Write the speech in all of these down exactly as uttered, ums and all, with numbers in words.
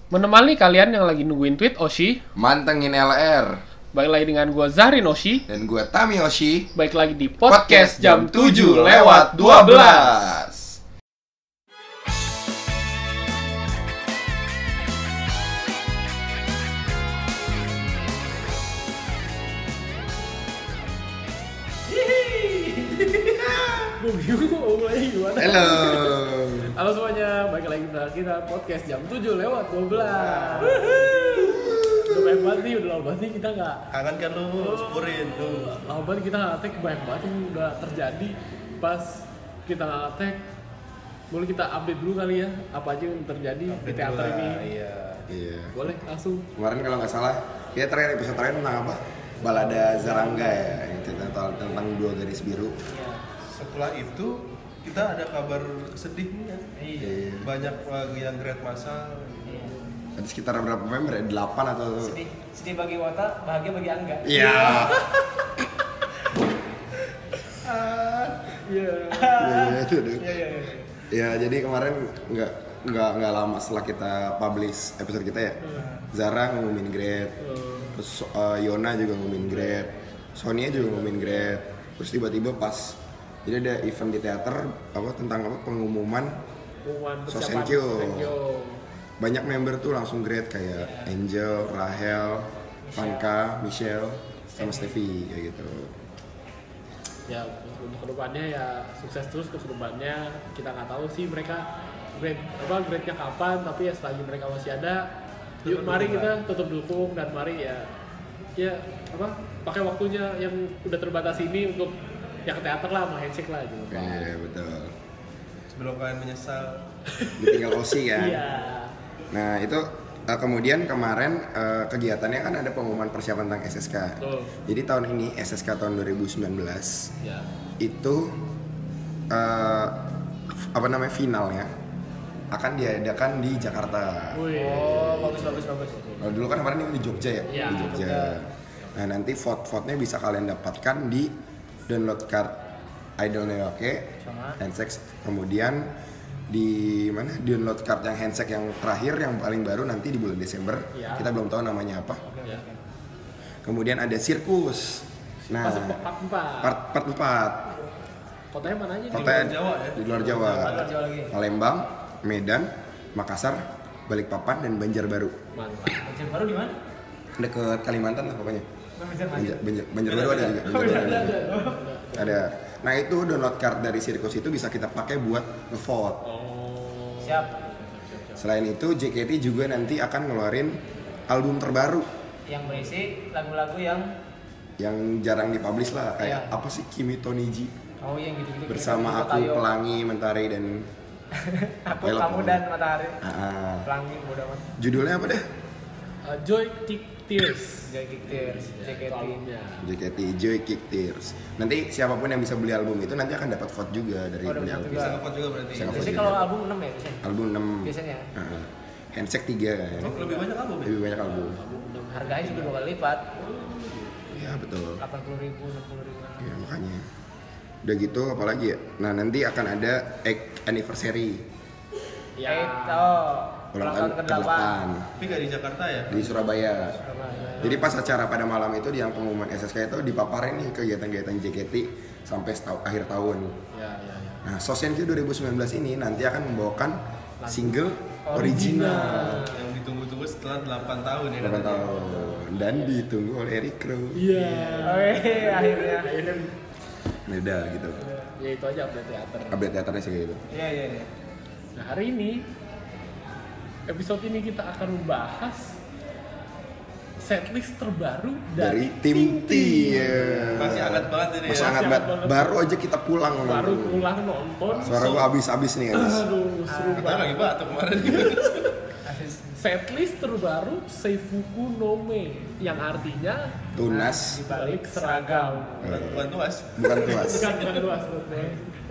Menemani kalian yang lagi nungguin tweet Oshi, Mantengin L R. balik lagi dengan gue Zahrin Oshi. Dan gue Tami Oshi. Balik lagi di podcast, Podcast jam tujuh lewat dua belas. Gue bingung mau mulai gimana. Halo. Halo semuanya, balik lagi bersama kita podcast jam tujuh lewat dua belas. Udah banyak banget nih, udah lama banget nih kita gak Kangen kan lu, syukurin tuh. Lama banget kita gak nge-tag, banyak banget yang udah terjadi pas kita gak nge-tag. Boleh kita update dulu kali ya, apa aja yang terjadi di teater ini. Iya. Iya. Boleh langsung. Kemarin kalau nggak salah, ya terakhir episode terakhir tentang apa? Balada Zarangga ya, yang cerita tentang, tentang dua garis biru. Setelah itu kita ada kabar sedih nih ya. Iya. Banyak lagi yang grade massal. Ada sekitar berapa member ya? delapan atau? Sedih, sedih bagi Wata, bahagia bagi Angga. Iya. Iya. Iya itu deh. Iya iya iya. Ya jadi kemarin nggak nggak nggak lama setelah kita publish episode kita ya, Zara ngumumin grade, terus uh, Yona juga ngumumin grade, Sonia juga ngumumin grade, terus tiba-tiba pas jadi ada event di teater apa tentang apa pengumuman Pengumuman persiapan Sosenkyo. Sosenkyo. Banyak member tuh langsung grade kayak Angel, Rahel, Vanka, Michelle, sama Steffi kayak gitu. Ya untuk kedepannya ya sukses terus ke kedepannya. Kita nggak tahu sih mereka grade apa grade nya kapan, tapi ya selagi mereka masih ada, yuk mari kita tetap dukung dan mari ya ya apa pakai waktunya yang udah terbatas ini untuk ya ke teater lah, sama handshake lah gitu. Iya betul. Sebelum kalian menyesal. Ditinggal Osi kan. Iya. Nah itu uh, kemudian kemarin uh, kegiatannya kan ada pengumuman persiapan tentang S S K. Betul. Jadi tahun ini S S K tahun dua ribu sembilan belas Ya. itu uh, apa namanya finalnya akan diadakan di Jakarta. Wih. Oh, bagus bagus bagus. Kalau dulu kan kemarin ini di Jogja ya, Iya, di Jogja. Jogja. Nah nanti vote-vote-nya bisa kalian dapatkan di download card Idolnya oke, Sama. handshake, kemudian di mana download card yang handshake yang terakhir yang paling baru nanti di bulan Desember. Ya. Kita belum tahu namanya apa. Ya. Kemudian ada sirkus. Nah, Pas part empat. part part empat. Kotanya mana aja? Kota luar Jawa ya? Di luar Jawa. Luar Jawa lagi. Palembang, Medan, Makassar, Balikpapan dan Banjarbaru. Mantap. Banjar baru di mana? Dekat Kalimantan lah pokoknya. Banjar Banjar, Banjar, Banjarbaru ada juga. Banjarbaru ada. Ada. Nah itu download card dari sirkus itu bisa kita pakai buat ngevote. Oh. Siap. Selain itu J K T juga nanti akan ngeluarin album terbaru Yang berisi lagu-lagu yang yang jarang dipublish lah kayak Iya. apa sih Kimi Toniji oh yang gitu-gitu. bersama aku, Pelangi, Mentari dan Aku, Ayolah, kamu Pelangi. dan matahari. Ah, ah. Pelangi mudah amat. Judulnya apa deh? Uh, Joy Kick Tears. Joy Kick Tears, J K T. Itu albumnya. J K T Joy Kick Tears. Nanti siapapun yang bisa beli album itu nanti akan dapat vote juga dari Oh, dapat beli vote album. juga. Bisa ngevote juga berarti. Bisa ngevote. Biasanya kalau album enam ya biasanya. Album enam. Biasanya. Ah, handshake tiga kan. Oh, lebih banyak album ya? Lebih banyak album. Harganya juga dua kali lipat. Ya betul. delapan puluh ribu, enam puluh ribu. Ya makanya. Udah gitu apalagi ya? Nah nanti akan ada eighth anniversary Ya. Eh, oh, ulang tahun ke ke delapan Tapi gak di Jakarta ya? di Surabaya. Jadi pas acara pada malam itu di yang pengumuman S S K itu dipaparin nih kegiatan-kegiatan J K T sampai setahun, akhir tahun. Ya, ya, ya. Nah, Sosenkyo dua ribu sembilan belas ini nanti akan membawakan single original Yang ditunggu-tunggu setelah delapan tahun ya. delapan tahun dan ditunggu oleh Eric Crow. Iya. Oke, akhirnya. Akhirnya Beda gitu. ya itu aja update teater. Update teaternya sih kayak gitu. Iya, iya, iya. Nah hari ini episode ini kita akan membahas setlist terbaru Dari dari, tim T. Ya. Masih hangat banget ini Masih ya. hangat Masih banget. hangat banget. Baru aja kita pulang baru nonton. pulang nonton. Suara gua habis-habis nih guys. Aduh, seru Katanya banget. lagi batuk kemarin. Setlist terbaru Seifuku no Me yang artinya Tunas di balik seragam. Bukan bukan tuas. bukan tuas. Bukan bukan luas menurutnya.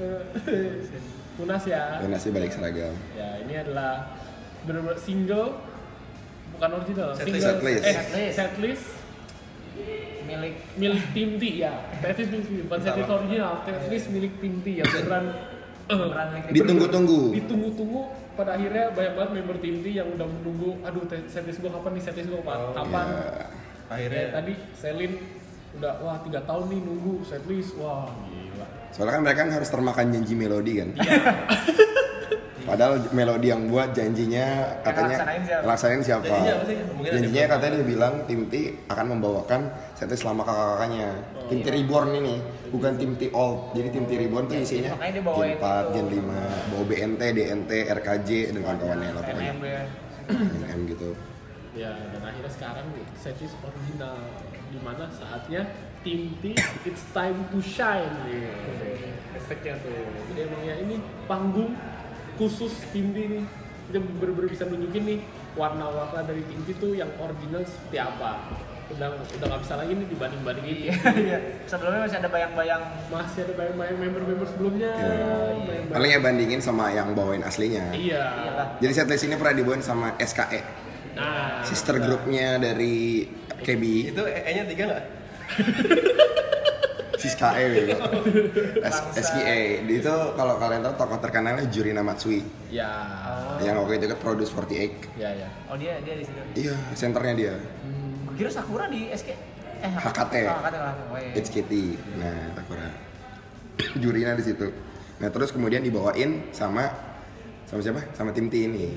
Tunas ya. Tunas di balik seragam. Ya ini adalah benar-benar single, bukan original, Setlist. single Setlist. eh Setlist. setlist Milik milik tim T ya. Setlist milik tim, bukan setlist original, setlist milik tim T yang beneran Beneran milik Ditunggu-tunggu. Ditunggu-tunggu, pada akhirnya banyak banget member tim T yang udah menunggu, aduh setlist gue kapan nih, setlist gue kapan? Oh, kapan? Ya. Akhirnya Kayak tadi Selin udah wah tiga tahun nih nunggu setlist, wah gila. Soalnya kan mereka kan harus termakan janji melodi kan. Padahal melodi yang buat janjinya katanya laksanain siapa? laksanain siapa? Janjinya apa sih? Mungkin ada Janjinya yang katanya dia bilang tim T akan membawakan setlist selama kakak-kakaknya. Tim T Reborn ini bukan tim T Old. Jadi tim T Reborn tuh isinya makanya dia bawain Gen empat, itu. Gen lima, bawa B N T, D N T, R K J dan kawan-kawannya lah N pokoknya. M ya. N M gitu. Ya dan akhirnya sekarang setlist original, dimana saatnya tim T it's time to shine nih. Efeknya tuh. Jadi emang ya ini panggung khusus tim T nih, kita bener-bener bisa nunjukin nih warna-warna dari tim T tuh yang original seperti apa. Udah udah nggak bisa lagi nih dibanding-bandingin. Iya, iya. Sebelumnya masih ada bayang-bayang. Masih ada bayang-bayang member-member sebelumnya. Ya. bayang-bayang. Paling ya bandingin sama yang bawain aslinya. Iya. Iyalah. Jadi setlist ini pernah dibawain sama S K E, Nah, sister grupnya dari K B. itu E-nya tiga nggak? Siska E gitu. S- S K E. Di itu kalau kalian tahu tokoh terkenalnya Jurina Matsui. ya. Yang waktu itu kan produce forty-eight. Ya, ya. Oh dia dia di situ. Iya, senternya dia. Gue kira Sakura di S K. Eh H K T. Oh, H K T lah. Oh, iya. H K T. Nah, Takura. Jurina di situ. Nah, terus kemudian dibawain sama sama siapa? Sama tim T ini.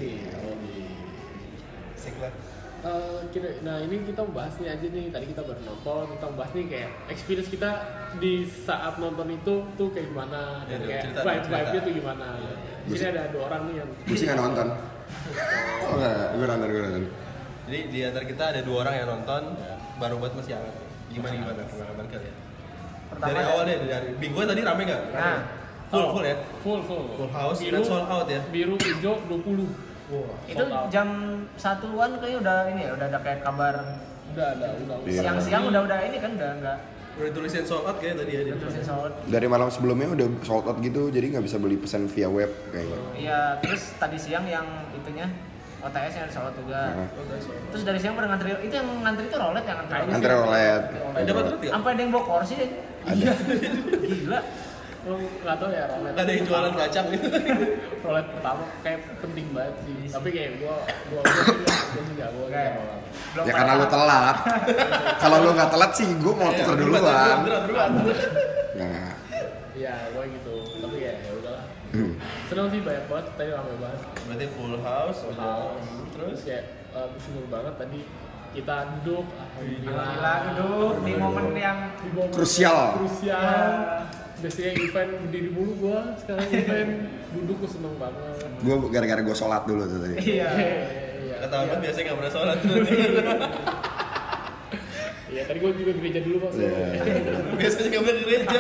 Asik lah. Eh, kira- nah ini kita bahas nih aja nih, tadi kita baru nonton, kita bahas nih kayak experience kita di saat nonton itu tuh kayak gimana, Ya, dan dong, kayak cerita, vibe-vibe-nya cerita. tuh gimana. Di sini ada dua orang nih yang Gue sih nggak nonton. Oh enggak, gue nonton, gue nonton. Jadi di antara kita ada dua orang yang nonton, baru buat masih hangat. Gimana gimana pengalaman kalian? Pertama Dari ada- awal deh, dari minggu tadi rame nggak? Rame. Nah. full Oh, full ya. full full Full house biru, dan sold out ya. biru hijau dua puluh. Wah. Itu jam satuan kayaknya udah ini ya, udah ada kayak kabar Udah ada, udah. Iya. siang-siang udah udah ini kan udah enggak Udah tulisin sold out kayak tadi ya. di terus depan. sold. Dari malam sebelumnya udah sold out gitu, jadi nggak bisa beli pesan via web kayaknya. Iya, terus tadi siang yang itunya O T S yang sold juga. Nah, Oh, udah sold out. Terus dari siang pada ngantri, itu yang ngantri itu rolet yang ngantri. Kayaknya antara OLED. Eh, dapat duit nggak? Sampai ada yang bawa kursi deh. Ada. Gila. Oh, nggak tahu ya rolet. Nggak ada yang jualan kacang gitu. Rolet pertama kayak penting banget sih. Tapi kayak gua gua gua sih nggak- gua sih nggak gua Kayak nggak rolet. belum Ya pada- karena lu telat. Kalau lu nggak telat sih, gue mau tuker duluan. Beneran, beneran. Nah, Iya, gua gitu. Tapi ya ya udahlah. hmm. Seneng sih, banyak banget tadi, ramai banget. Berarti full house, Full udah. house. Terus Terus kayak uh, seneng banget tadi kita duduk, alhamdulillah. Alhamdulillah duduk di momen yang Di momen Krusial. Krusial. Ya. Biasanya event berdiri mulu gua, sekarang event duduk gua seneng banget. Gue gara-gara gue sholat dulu tuh tadi. iya. Iya. kata Ahmad biasanya nggak pernah sholat. Iya, tadi gua juga gereja dulu Pak. Iya. Biasanya nggak pernah gereja.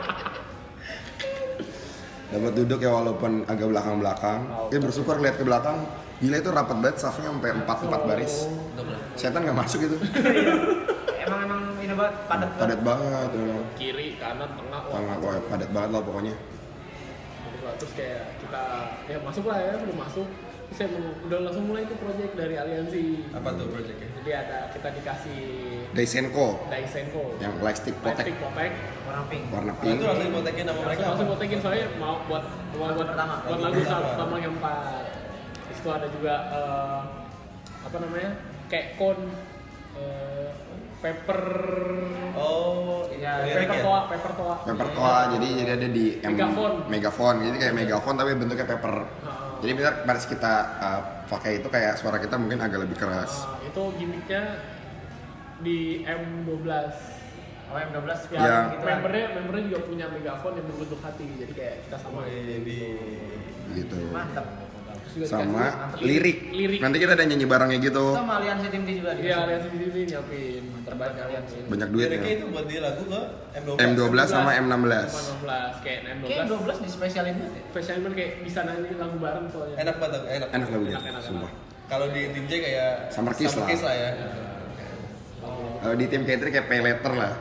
Dapat duduk ya walaupun agak belakang-belakang. Ya bersyukur lihat ke belakang. Gila itu rapat banget, staffnya sampai empat empat baris. Setan nggak masuk itu. Emang emang ini banget padat banget. Padat banget. Ya. Kiri, kanan, tengah, wah. Tengah, wah, padat banget lah pokoknya. Terus kayak kita ya masuk lah ya, udah masuk. Terus saya mau- udah langsung mulai itu project dari aliansi. Apa tuh projectnya? Jadi ada kita dikasih Daisenko Daisenko, yang lightstick plastik potek potek. Warna pink. warna Nah, pink. itu langsung dipotekin sama mereka. Langsung apa? potekin soalnya mau buat buat buat pertama. buat Lagu lagu pertama. sama yang empat. Terus itu ada juga eh, apa namanya kayak kon eh, paper Oh, Iya, lirik paper ya? toa paper toa. Paper toa, jadi jadi ada di M- Megafon. megafon, jadi kayak megafon tapi bentuknya paper. Heeh. Jadi benar pada kita uh, pakai itu kayak suara kita mungkin agak lebih keras. Eh, itu gimmicknya di M dua belas. Oh M dua belas Ya, Iya. gitu kan. membernya membernya juga punya megafon yang berbentuk hati, jadi kayak kita sama. Gitu. Mantap. Terus juga Sama dikasih lirik. lirik. Nanti kita ada nyanyi barengnya gitu. Sama aliansi tim T juga Iya, aliansi di sini nyiapin terbaik aliansi. Banyak Liriknya duitnya. itu buat dia lagu ke M dua belas. M dua belas sama M enam belas. enam belas kayak M dua Kayak belas. dua belas di spesialin banget ya. Spesialnya kayak bisa nyanyi lagu bareng soalnya. Enak banget, enak. Enak lagunya, Enak, enak, sumpah. Kalau di tim J kayak Summer Kiss lah. lah ya. Kalau di tim Katri kayak pay letter lah.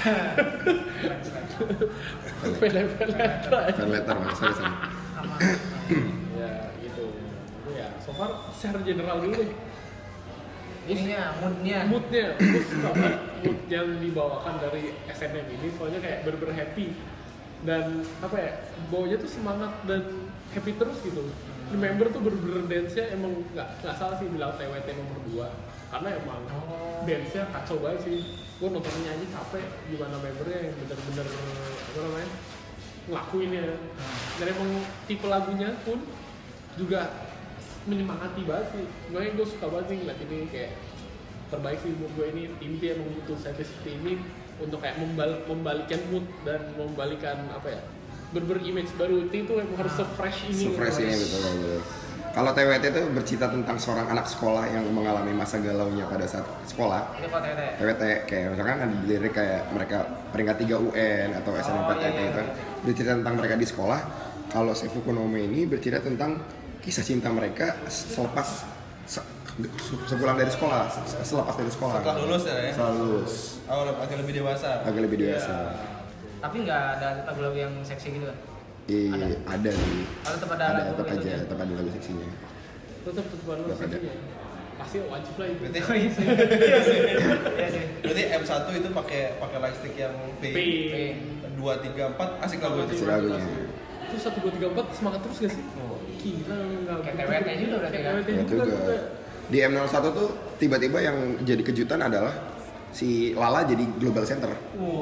Pele-pele Pay letter lah, sorry sorry. ya gitu. Itu ya, so far secara general dulu deh. Ininya, moodnya. Moodnya, mood, mood yang dibawakan dari S N M ini soalnya kayak bener-bener happy. dan apa ya, bawanya tuh semangat dan happy terus gitu. Di member tuh bener-bener dance-nya emang nggak nggak salah sih bilang T W T nomor dua, karena emang Oh. dance-nya kacau banget sih. Gue nontonnya aja capek, gimana membernya yang bener-bener apa namanya ngelakuinnya. Dan emang tipe lagunya pun juga menyemangati banget sih. Makanya gue suka banget sih ngeliat ini, kayak terbaik sih menurut gue ini. Tim T emang butuh Simplicity ini untuk kayak membal- membalikan mood dan membalikan apa ya, ber image baru. Tim tuh emang harus se-fresh ini. Se-fresh ini betul betul. Kalau T W T itu bercerita tentang seorang anak sekolah yang mengalami masa galaunya pada saat sekolah. Ini kok tete. T W T kayak misalkan ada lirik kayak mereka peringkat tiga U N atau S N M P T N Oh, iya, iya, itu iya. bercerita tentang mereka di sekolah. Kalau Seifuku no Ome ini bercerita tentang kisah cinta mereka selepas se- sepulang dari sekolah, se- selepas dari sekolah. Setelah lulus ya, ya? Setelah lulus, Oh, agak lebih dewasa. agak lebih dewasa. Tapi nggak ada lagu-lagu yang seksi gitu kan? Iya, Ada. ada sih. Kalau tetap ada Ada, lagu tetap aja, itunya. tetap ada lagu seksinya. Tetap tetap baru Tetap ada. seksinya. Pasti wajib lah itu. Berarti Oh iya sih. Iya sih. Iya sih. berarti M satu itu pakai pakai lightstick yang P. P. dua tiga empat asik lagu itu. Asik lagunya. Itu satu dua tiga empat semangat terus gak sih? Gila nggak. Kayak T W T juga berarti kan? Kayak T W T Ya juga. juga. Di M nol satu tuh tiba-tiba yang jadi kejutan adalah si Lala jadi global center.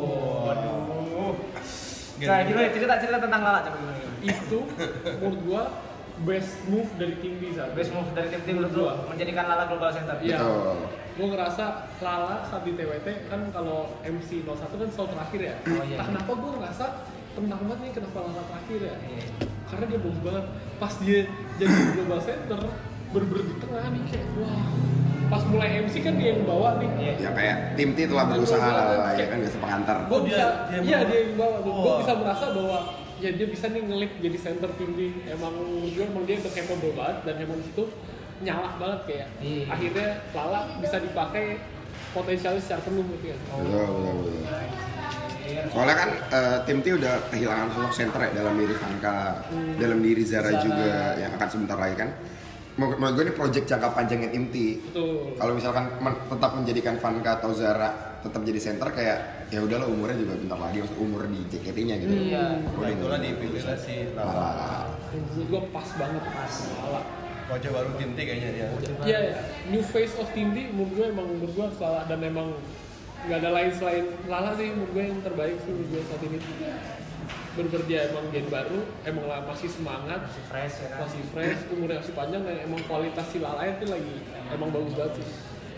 Waduh. Gini. Nah, gimana cerita cerita tentang Lala coba gimana? gimana? Itu menurut gua best move dari tim B saat Best move dari tim tim menurut lu menjadikan Lala global center. Iya. Betul. Gue ngerasa Lala saat di T W T kan kalau M C nol satu kan selalu terakhir ya. Oh, iya. Nah, kenapa gue ngerasa tenang banget nih kenapa Lala terakhir ya? Iya. Karena dia bagus banget. Pas dia jadi global center, berber di tengah nih kayak wah. Pas mulai M C kan dia yang bawa nih. Iya. Ya kayak tim T telah berusaha lah ya kan biasa pengantar. Gue Oh, dia- bisa, dia iya bawa. dia yang bawa tuh. Gue Wah. bisa merasa bahwa ya dia bisa nih ngelip jadi center tim di. Emang menurut gue emang dia udah capable banget dan emang situ nyala banget kayak. Iya. Akhirnya Lala bisa dipakai potensialnya secara penuh gitu ya. Betul, betul, betul. Iya. Soalnya kan eh, tim T udah kehilangan sosok center ya dalam diri Vanka, dalam diri Zara, Zara. juga yang akan sebentar lagi kan. Menurut menurut gue ini project jangka panjangnya tim T. Betul. Kalau misalkan men- tetap menjadikan Vanka atau Zara tetap jadi center kayak ya udahlah umurnya juga bentar lagi, maksud umur di J K T-nya gitu. Iya. Nah, itulah dipilih lah si Lala. Lala. Menurut gue pas banget pas Lala. Wajah baru tim T kayaknya dia. Iya ya, new face of Tim D menurut gue emang menurut gue Lala dan emang nggak ada lain selain Lala sih menurut gue yang terbaik sih menurut gue saat ini. Bener-bener dia emang gen baru, emang lah masih semangat, Masih fresh ya kan? masih fresh, umurnya masih panjang dan emang kualitas si Lala itu lagi emang bagus banget sih.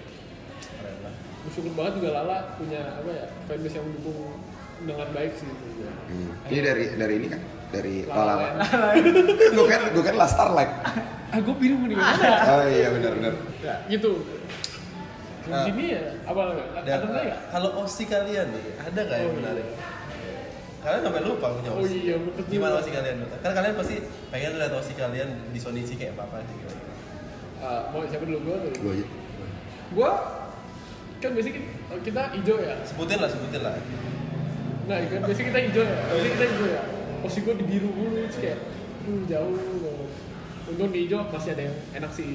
Keren lah. Bersyukur banget juga Lala punya apa ya fanbase yang mendukung dengan baik sih menurut gue. Hmm. Ini dari dari ini kan dari Lala Lala. Land. gue kan gue kan Last Starlight. Ah gue bingung nih mana? Oh iya benar benar. Ya gitu. Di Ah. sini ya apa ada Dan ada nggak? kalau O S I kalian nih, ada nggak yang Oh, menarik? iya. Kalian sampai lupa punya Oh O S I. iya, betul. Gimana O S I kalian? Kan kalian pasti pengen lihat O S I kalian di Sony sih kayak apa sih gitu. Ah, mau siapa dulu gue dulu? Gue aja. Gua kan biasanya kita, kita hijau ya. Sebutin lah, sebutin lah. Nah, kan biasanya kita hijau ya. Biasanya kita hijau ya. Posisi gua di biru dulu, terus kayak, aduh jauh. banget. Untung di hijau masih ada yang enak sih.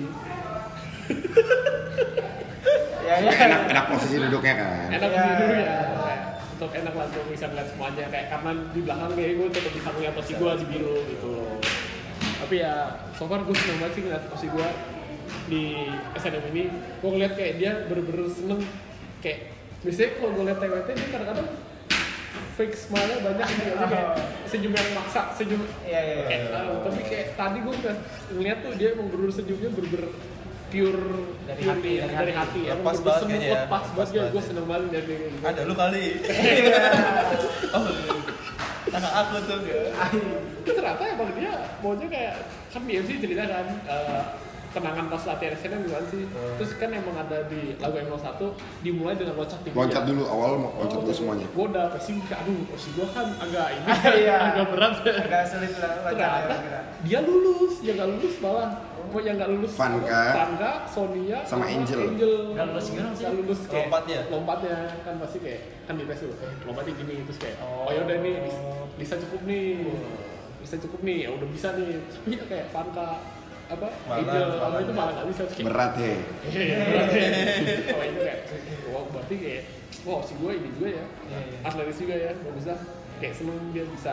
Ya ya. Enak enak posisi duduknya kan. Enak Iya. di dulu ya. Kayak, Tetap enak lah gua bisa ngeliat semuanya. Kayak karena di belakang kayak gua tetap bisa ngeliat posisi gua di biru gitu loh. Tapi ya, so far gua seneng banget sih ngeliat posisi gua di S N M ini. Gua ngeliat kayak dia bener-bener seneng. Kayak biasanya kalau gua liat T W T dia kadang-kadang fake smile-nya banyak gitu ya, kayak senyum yang maksa, senyum Iya iya iya. kayak, ah, tapi kayak tadi gue ngeliat tuh dia emang bener senyumnya bener pure Dari pure hati, nih, dari dari hati. hati, emang Lepas bener banget seneng, kayaknya ya, lepas lepas banget ya, gue banget. seneng banget dari kayak gitu. Ada lu kali. Oh. Kakak aku tuh enggak. Terus ternyata emang dia maunya kayak kan di M C cerita kan eh, kenangan pas latihan S N M gimana sih, terus kan emang ada di lagu M nol satu dimulai dengan loncat tinggi. Loncat ya. dulu awal mau loncat dulu semuanya. Gue udah pasti aduh posisi gue kan agak ini Iya. agak berat. Agak sulit lah Ternyata dia lulus, yang nggak lulus malah oh yang nggak lulus Vanka. Vanka, Sonia Sama Angel. Nggak lulus gimana sih? lulus kayak Lompatnya? lompatnya kan pasti kayak kan di tes dulu eh, lompatnya gini terus kayak oh, Oh. ya udah nih bisa, bisa cukup nih bisa cukup nih ya udah bisa nih tapi ya kayak Vanka apa Malah, Angel malah apa itu nggak. malah nggak bisa terus kayak, Berat he. Iya, berat ya. Oh itu kayak, wah berarti kayak, wow si gue ini juga ya, Iya, iya. atletis juga ya, bagus lah. kayak seneng dia bisa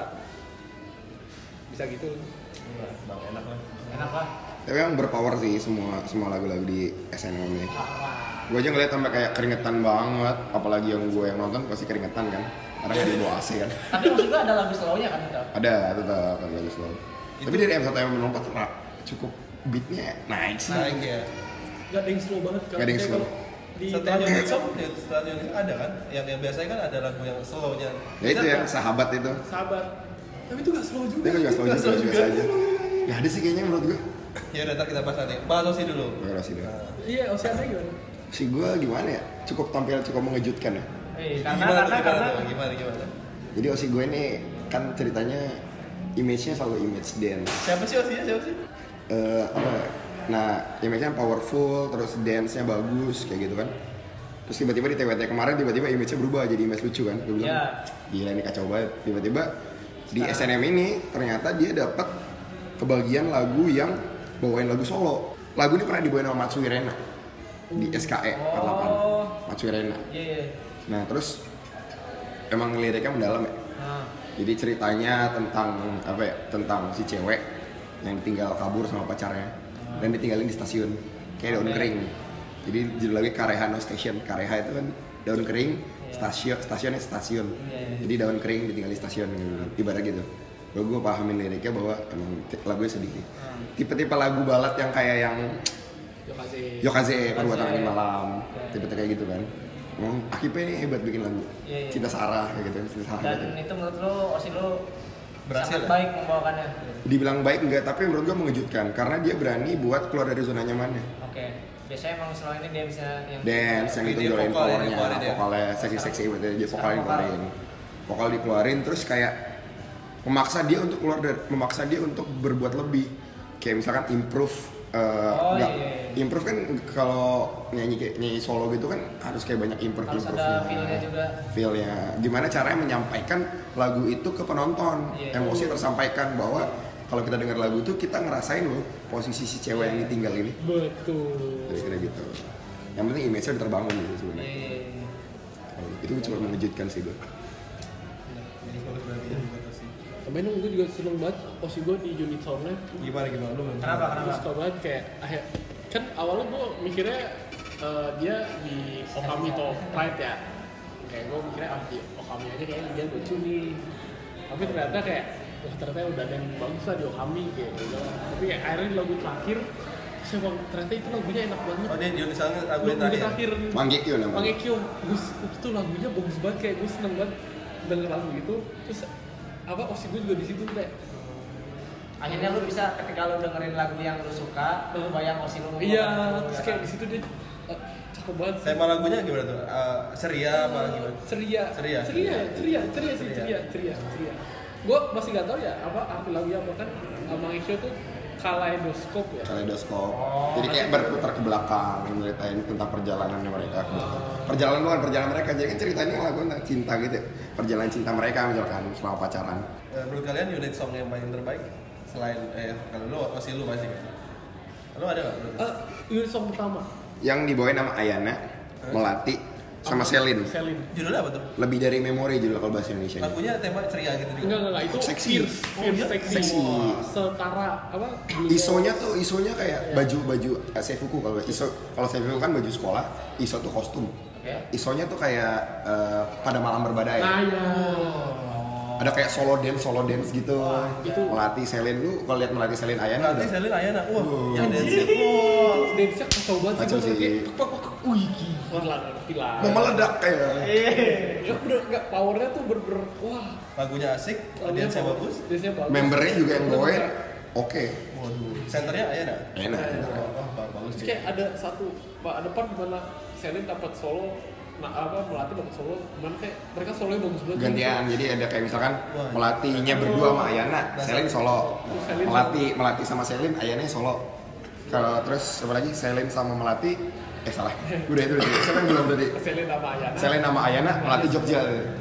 bisa gitu. Nah, bang enak lah. Enak lah. Tapi yang berpower sih semua semua lagu-lagu di S N M ini. Gue aja ngeliat sampai kayak keringetan banget, apalagi yang gue yang nonton pasti keringetan kan, karena nggak di bawah A C kan. Tapi maksud gue ada lagu slow-nya kan tetap. Ada tetap ada lagu slow. Tapi dari M satu M empat cukup beatnya naik sih. Naik ya. Gak ada yang slow banget kan. Gak ada yang Kayak slow. kalau di Setelah tanya Unit Song, Song, ya, setelah Unit Song ada kan? Yang yang biasanya kan ada lagu yang slownya. Ya itu yang sahabat itu. sabar. Tapi itu gak slow juga. Dia juga slow juga biasa aja. Gak ada sih kayaknya menurut gue. Ya udah ntar kita bahas nanti. Bahas Osi dulu. Gue rasa deh. Nah, Iya, Oceana gimana? Si gue gimana ya? Cukup tampil cukup mengejutkan ya. Eh, karena gimana tuh, karena gimana karena tuh? Gimana gimana? Jadi Osi gue ini kan ceritanya image-nya selalu image dance. Siapa sih Osinya? Siapa sih? Eh apa ya? Nah, image-nya powerful, terus dance-nya bagus kayak gitu kan. Terus tiba-tiba di T W T kemarin tiba-tiba image-nya berubah jadi image lucu kan. Gue bilang, Ya. gila ini kacau banget. Tiba-tiba di S N M ini ternyata dia dapat kebagian lagu yang bawain lagu solo. Lagu ini pernah dibawain sama Matsui Rena di S K E empat puluh delapan. Oh. Matsui Rena. Iya, iya. Nah, terus emang liriknya mendalam ya. Nah, Jadi ceritanya tentang apa ya? Tentang si cewek yang ditinggal kabur sama pacarnya dan ditinggalin di stasiun kayak daun Oke. kering. Jadi judul lagi Kareha No Station. Kareha itu kan daun kering, stasiun stasiunnya stasiun. Iya, iya. Jadi daun kering ditinggal di stasiun gitu. Ibarat gitu. Gue gue pahamin liriknya bahwa emang t- lagunya sedih. nih. Hmm. Tipe-tipe lagu balad yang kayak yang Yokaze. Yokaze perbuatan Yokaze. angin malam. Oke. Tipe-tipe kayak gitu kan. Emang Akipe ini hebat bikin lagu. Iya, iya. Cinta Sarah kayak gitu. Cinta Sarah. dan gitu. itu menurut lo Osi lo Berhasil sangat ya? baik membawakannya. Dibilang baik enggak, tapi menurut gue mengejutkan karena dia berani buat keluar dari zona nyamannya. Oke. Biasanya emang selalu ini dia bisa yang Dance yang Ini itu dia jualin vokal yang powernya, dikeluarin ya? vokalnya seksi-seksi gitu dia vokal Sekarang vokal. dikeluarin. Vokal dikeluarin terus kayak memaksa dia untuk keluar dari memaksa dia untuk berbuat lebih. Kayak misalkan improve eh, Oh, nggak- iya, iya. improve kan kalau nyanyi kayak nyanyi solo gitu kan harus kayak banyak improve harus improve ada feel-nya juga. feelnya gimana caranya menyampaikan lagu itu ke penonton. Iya. Emosi tersampaikan bahwa kalau kita dengar lagu itu kita ngerasain loh posisi si cewek yang ditinggal ini. Betul. Kira-kira gitu. Yang penting image-nya udah terbangun gitu Iya, sebenarnya. iya, iya. Itu cukup mengejutkan sih gue. Bagus berarti ya buat Osi. Kemarin gue juga seneng banget Osi gue di unit soundnya. Gimana gimana lu? Kenapa? Gue suka banget kayak akhir kan awalnya gue mikirnya eh, dia di Okami atau Pride ya. Kayak gue mikirnya ah di Okami aja kayaknya dia lucu nih. Tapi ternyata kayak wah ternyata udah ada yang bagus lah di Okami kayak gitu. Tapi kayak akhirnya di lagu terakhir saya bang ternyata itu lagunya enak banget. Oh dia di Unit Song lagu Lagu yang terakhir. terakhir. Manggekyo namanya. Manggekyo. Gus itu lagunya bagus banget kayak gue seneng banget denger lagu itu. Terus apa Osi gue juga di situ kayak Akhirnya lu bisa ketika lu dengerin lagu yang lu suka, lu bayang Osi lu. iya membawakan terus lagu, kayak ya di situ dia eh, cakep banget sih. Tema lagunya gimana tuh? Eh, ceria apa gimana? ceria Ceria. ceria ceria ceria sih Ceria. ceria ceria ceria gue masih nggak tahu ya apa arti lagunya apa kan Mangisho tuh kaleidoskop ya Kaleidoskop. Oh, Jadi kayak berputar ke belakang, nyeritain tentang perjalanannya mereka ke belakang. Perjalanan bukan perjalanan mereka, jadi kan ceritanya lagu tentang cinta gitu ya. Perjalanan cinta mereka misalkan selama pacaran. Eh, menurut kalian unit song yang paling terbaik selain eh kalau lu Osi lu pasti kan? Lu ada nggak? menurut lu? eh unit song pertama Yang dibawain sama Ayana, Melati, sama Selin. Selin Judulnya apa tuh? Lebih dari memori judul kalau bahasa Indonesia. Lagunya tema ceria gitu juga. enggak enggak enggak itu Seksi. fierce fierce seksi Seksi. setara apa Isonya tuh isonya kayak baju-baju eh, seifuku kalau iso kalau seifuku kan baju sekolah, iso tuh kostum. Oke. Isonya tuh kayak eh, pada malam berbadai. nah ya Ada kayak solo dance, solo dance gitu. itu- Melati Selin lu kalau lihat Melati Selin Ayana Nanti udah Selin Ayana, wah, Wow. yang dance. itu dance-nya kacau banget Kacau sih sih. kayak tek, tek, tek, wih gila gila mau meledak kayak. ya bener nggak powernya tuh ber-ber wah Lagunya asik, lagunya dance-nya power- bagus. dance-nya bagus Membernya juga yang Bener-bener. bawain oke. Waduh, senternya Ayana. Enak. Wah, wah, bagus Terus sih. kayak ada satu pak ada part dimana Selin dapat solo, nah apa Melati dapat solo, dimana kayak mereka solonya bagus banget. Gantian, jadi ada kayak misalkan Wah. Melatinya berdua sama Ayana, Selin solo. Terus Selin Melati Melati sama Selin, Ayana solo. Kalau terus apa lagi Selin sama Melati, eh salah. Udah itu udah. Siapa yang belum tadi? Selin sama Ayana. Selin sama Ayana, Melati Jogja.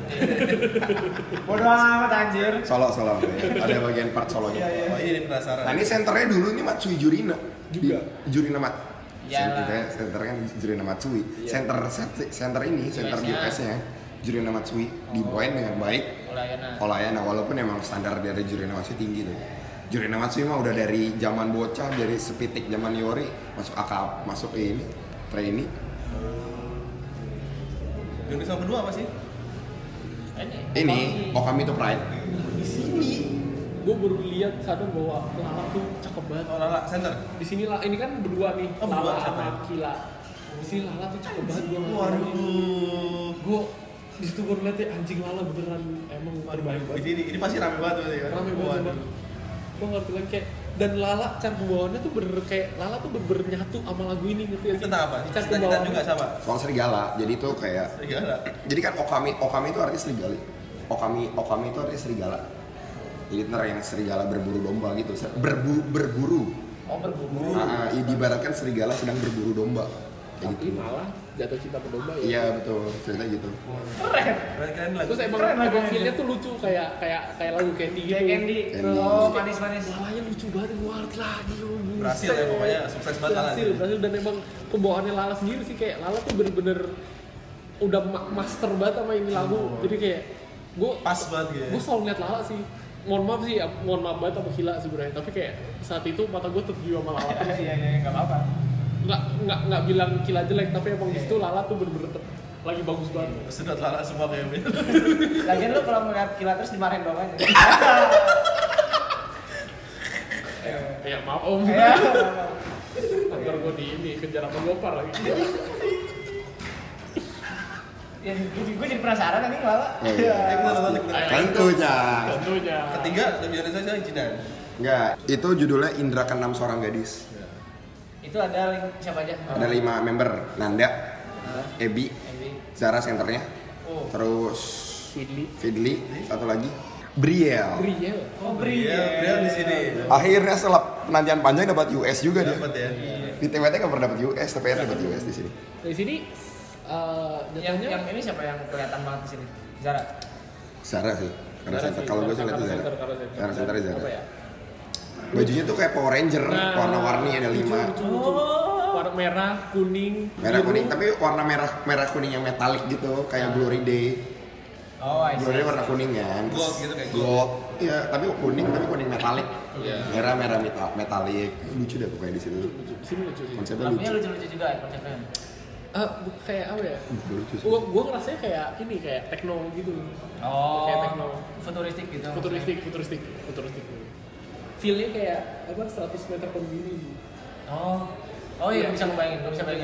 Bodoh amat anjir. Solo solo. Ada bagian part solonya. Wah, ini nih penasaran. Nah ini senternya dulu ini Matsui Jurina. Juga. Di- Jurina Mat. Iyalah. Center, center kan Jurina Matsui. Center center ini, center di U S-nya. U S-nya Jurina Matsui dibawain dengan baik Oleh Ayana. oleh Ayana, walaupun emang standar dari Jurina Matsui tinggi tuh. Jurina Matsui mah udah dari zaman bocah, dari sepitik zaman Yori masuk akap, masuk ini trainee. Unisom kedua apa sih? Ini. Ini Okami to Pride. Di sini gue baru lihat sadar bahwa Lala tuh cakep banget. Oh Lala center. Di sini lah, ini kan berdua nih, Oh, berdua, Lala siapa sama ya? Kila. Di sini Lala tuh cakep banget gue. Waduh. Gue di situ gue ngeliat ya, anjing Lala beneran emang terbaik banget. Ini, ini pasti rame banget berarti kan? Rame banget emang. Gue ngerti lagi kayak, dan Lala cara pembawaannya tuh bener kayak Lala tuh bener nyatu sama lagu ini ngerti ya Ini sih? tentang apa? Cara Cita-cita pembawaannya. juga sama? Soal serigala, jadi tuh kayak Serigala. jadi kan Okami Okami itu artinya serigala. Okami Okami itu artinya serigala. Jadi ntar yang serigala berburu domba gitu, berbu, berburu. Oh berburu. Nah, diibaratkan serigala sedang berburu domba. Kayak Tapi gitu. malah jatuh cinta ke domba ya. Iya betul, cerita gitu. Keren. Keren keren lagu. Terus emang Keren emang lagunya. feel-nya tuh lucu kayak kayak kayak lagu Candy gitu. Kayak Candy. Candy. Oh manis-manis. Lalanya lucu banget, gue ngerti lagi. oh, Berhasil buset. ya, pokoknya sukses banget Lala. Berhasil, berhasil dan emang pembawaannya Lala sendiri sih kayak Lala tuh bener-bener udah ma- master banget sama ini lagu. Oh. Jadi kayak gue Pas banget gitu ya. gue selalu ngeliat Lala sih. Mohon maaf sih, ya, mohon maaf banget sama Kila sebenarnya. Tapi kayak saat itu mata gue tertuju sama Lala terus. Iya iya nggak apa-apa. Nggak nggak nggak bilang Kila jelek, tapi emang di situ Lala tuh bener-bener ter- lagi bagus banget. Sedot Lala semua kayak gitu. Lagian lu kalau ngeliat Kila terus dimarahin bapaknya. Ya maaf om. Iya. Ntar gue di ini kejar sama Gopar lagi. Ya, gue jadi penasaran nanti Lala. Oh, iya. Eh, kita nonton, kita nonton. Tentunya. Tentunya. Ketiga lebih Indonesia Jinan. Enggak, itu judulnya Indra Keenam Seorang Gadis. Itu ada link siapa aja? Ada lima member, Nanda, Hah? Ebi, Ebi. Zara senternya, Oh. terus Fidli. Fidli, satu lagi, Briel. Briel. Oh, Iya, Brian di sini. Akhirnya setelah penantian panjang dapat U S juga dia. Dapat ya. Di T W T nggak pernah dapat U S, tapi akhirnya dapat U S di sini. Di sini eh Yang jatuhnya yang ini siapa yang kelihatan banget di sini? Zara. Zara sih, karena Zara center. sih, Kalau gue karena sih lihat Zara. center, karena center. Karena center Dan Zara. apa ya? Bajunya tuh kayak Power Ranger, Nah, warna-warni ada lucu, lima. lucu, lucu. Warna merah, kuning, Merah biru. kuning, tapi warna merah merah kuning yang metalik gitu, kayak Glory Day. Oh, I see. Glory Day warna kuning kan. Gold gitu, kayak gold. Iya, tapi kuning tapi kuning metalik. Iya. Merah merah metal, metalik. Lucu deh pokoknya di situ. Lucu. Di sini lucu sih. Konsepnya Lagunya lucu. lucu-lucu juga konsepnya. Eh, bu- kayak apa ya? Uh, lucu sih. Gua gua ngerasanya kayak ini kayak techno gitu. Oh. Kayak techno. Futuristik gitu. Futuristik, futuristik, futuristik. Feel-nya kayak apa seratus meter per mili. Oh. Oh iya, bisa ngebayangin, gue bisa bayangin.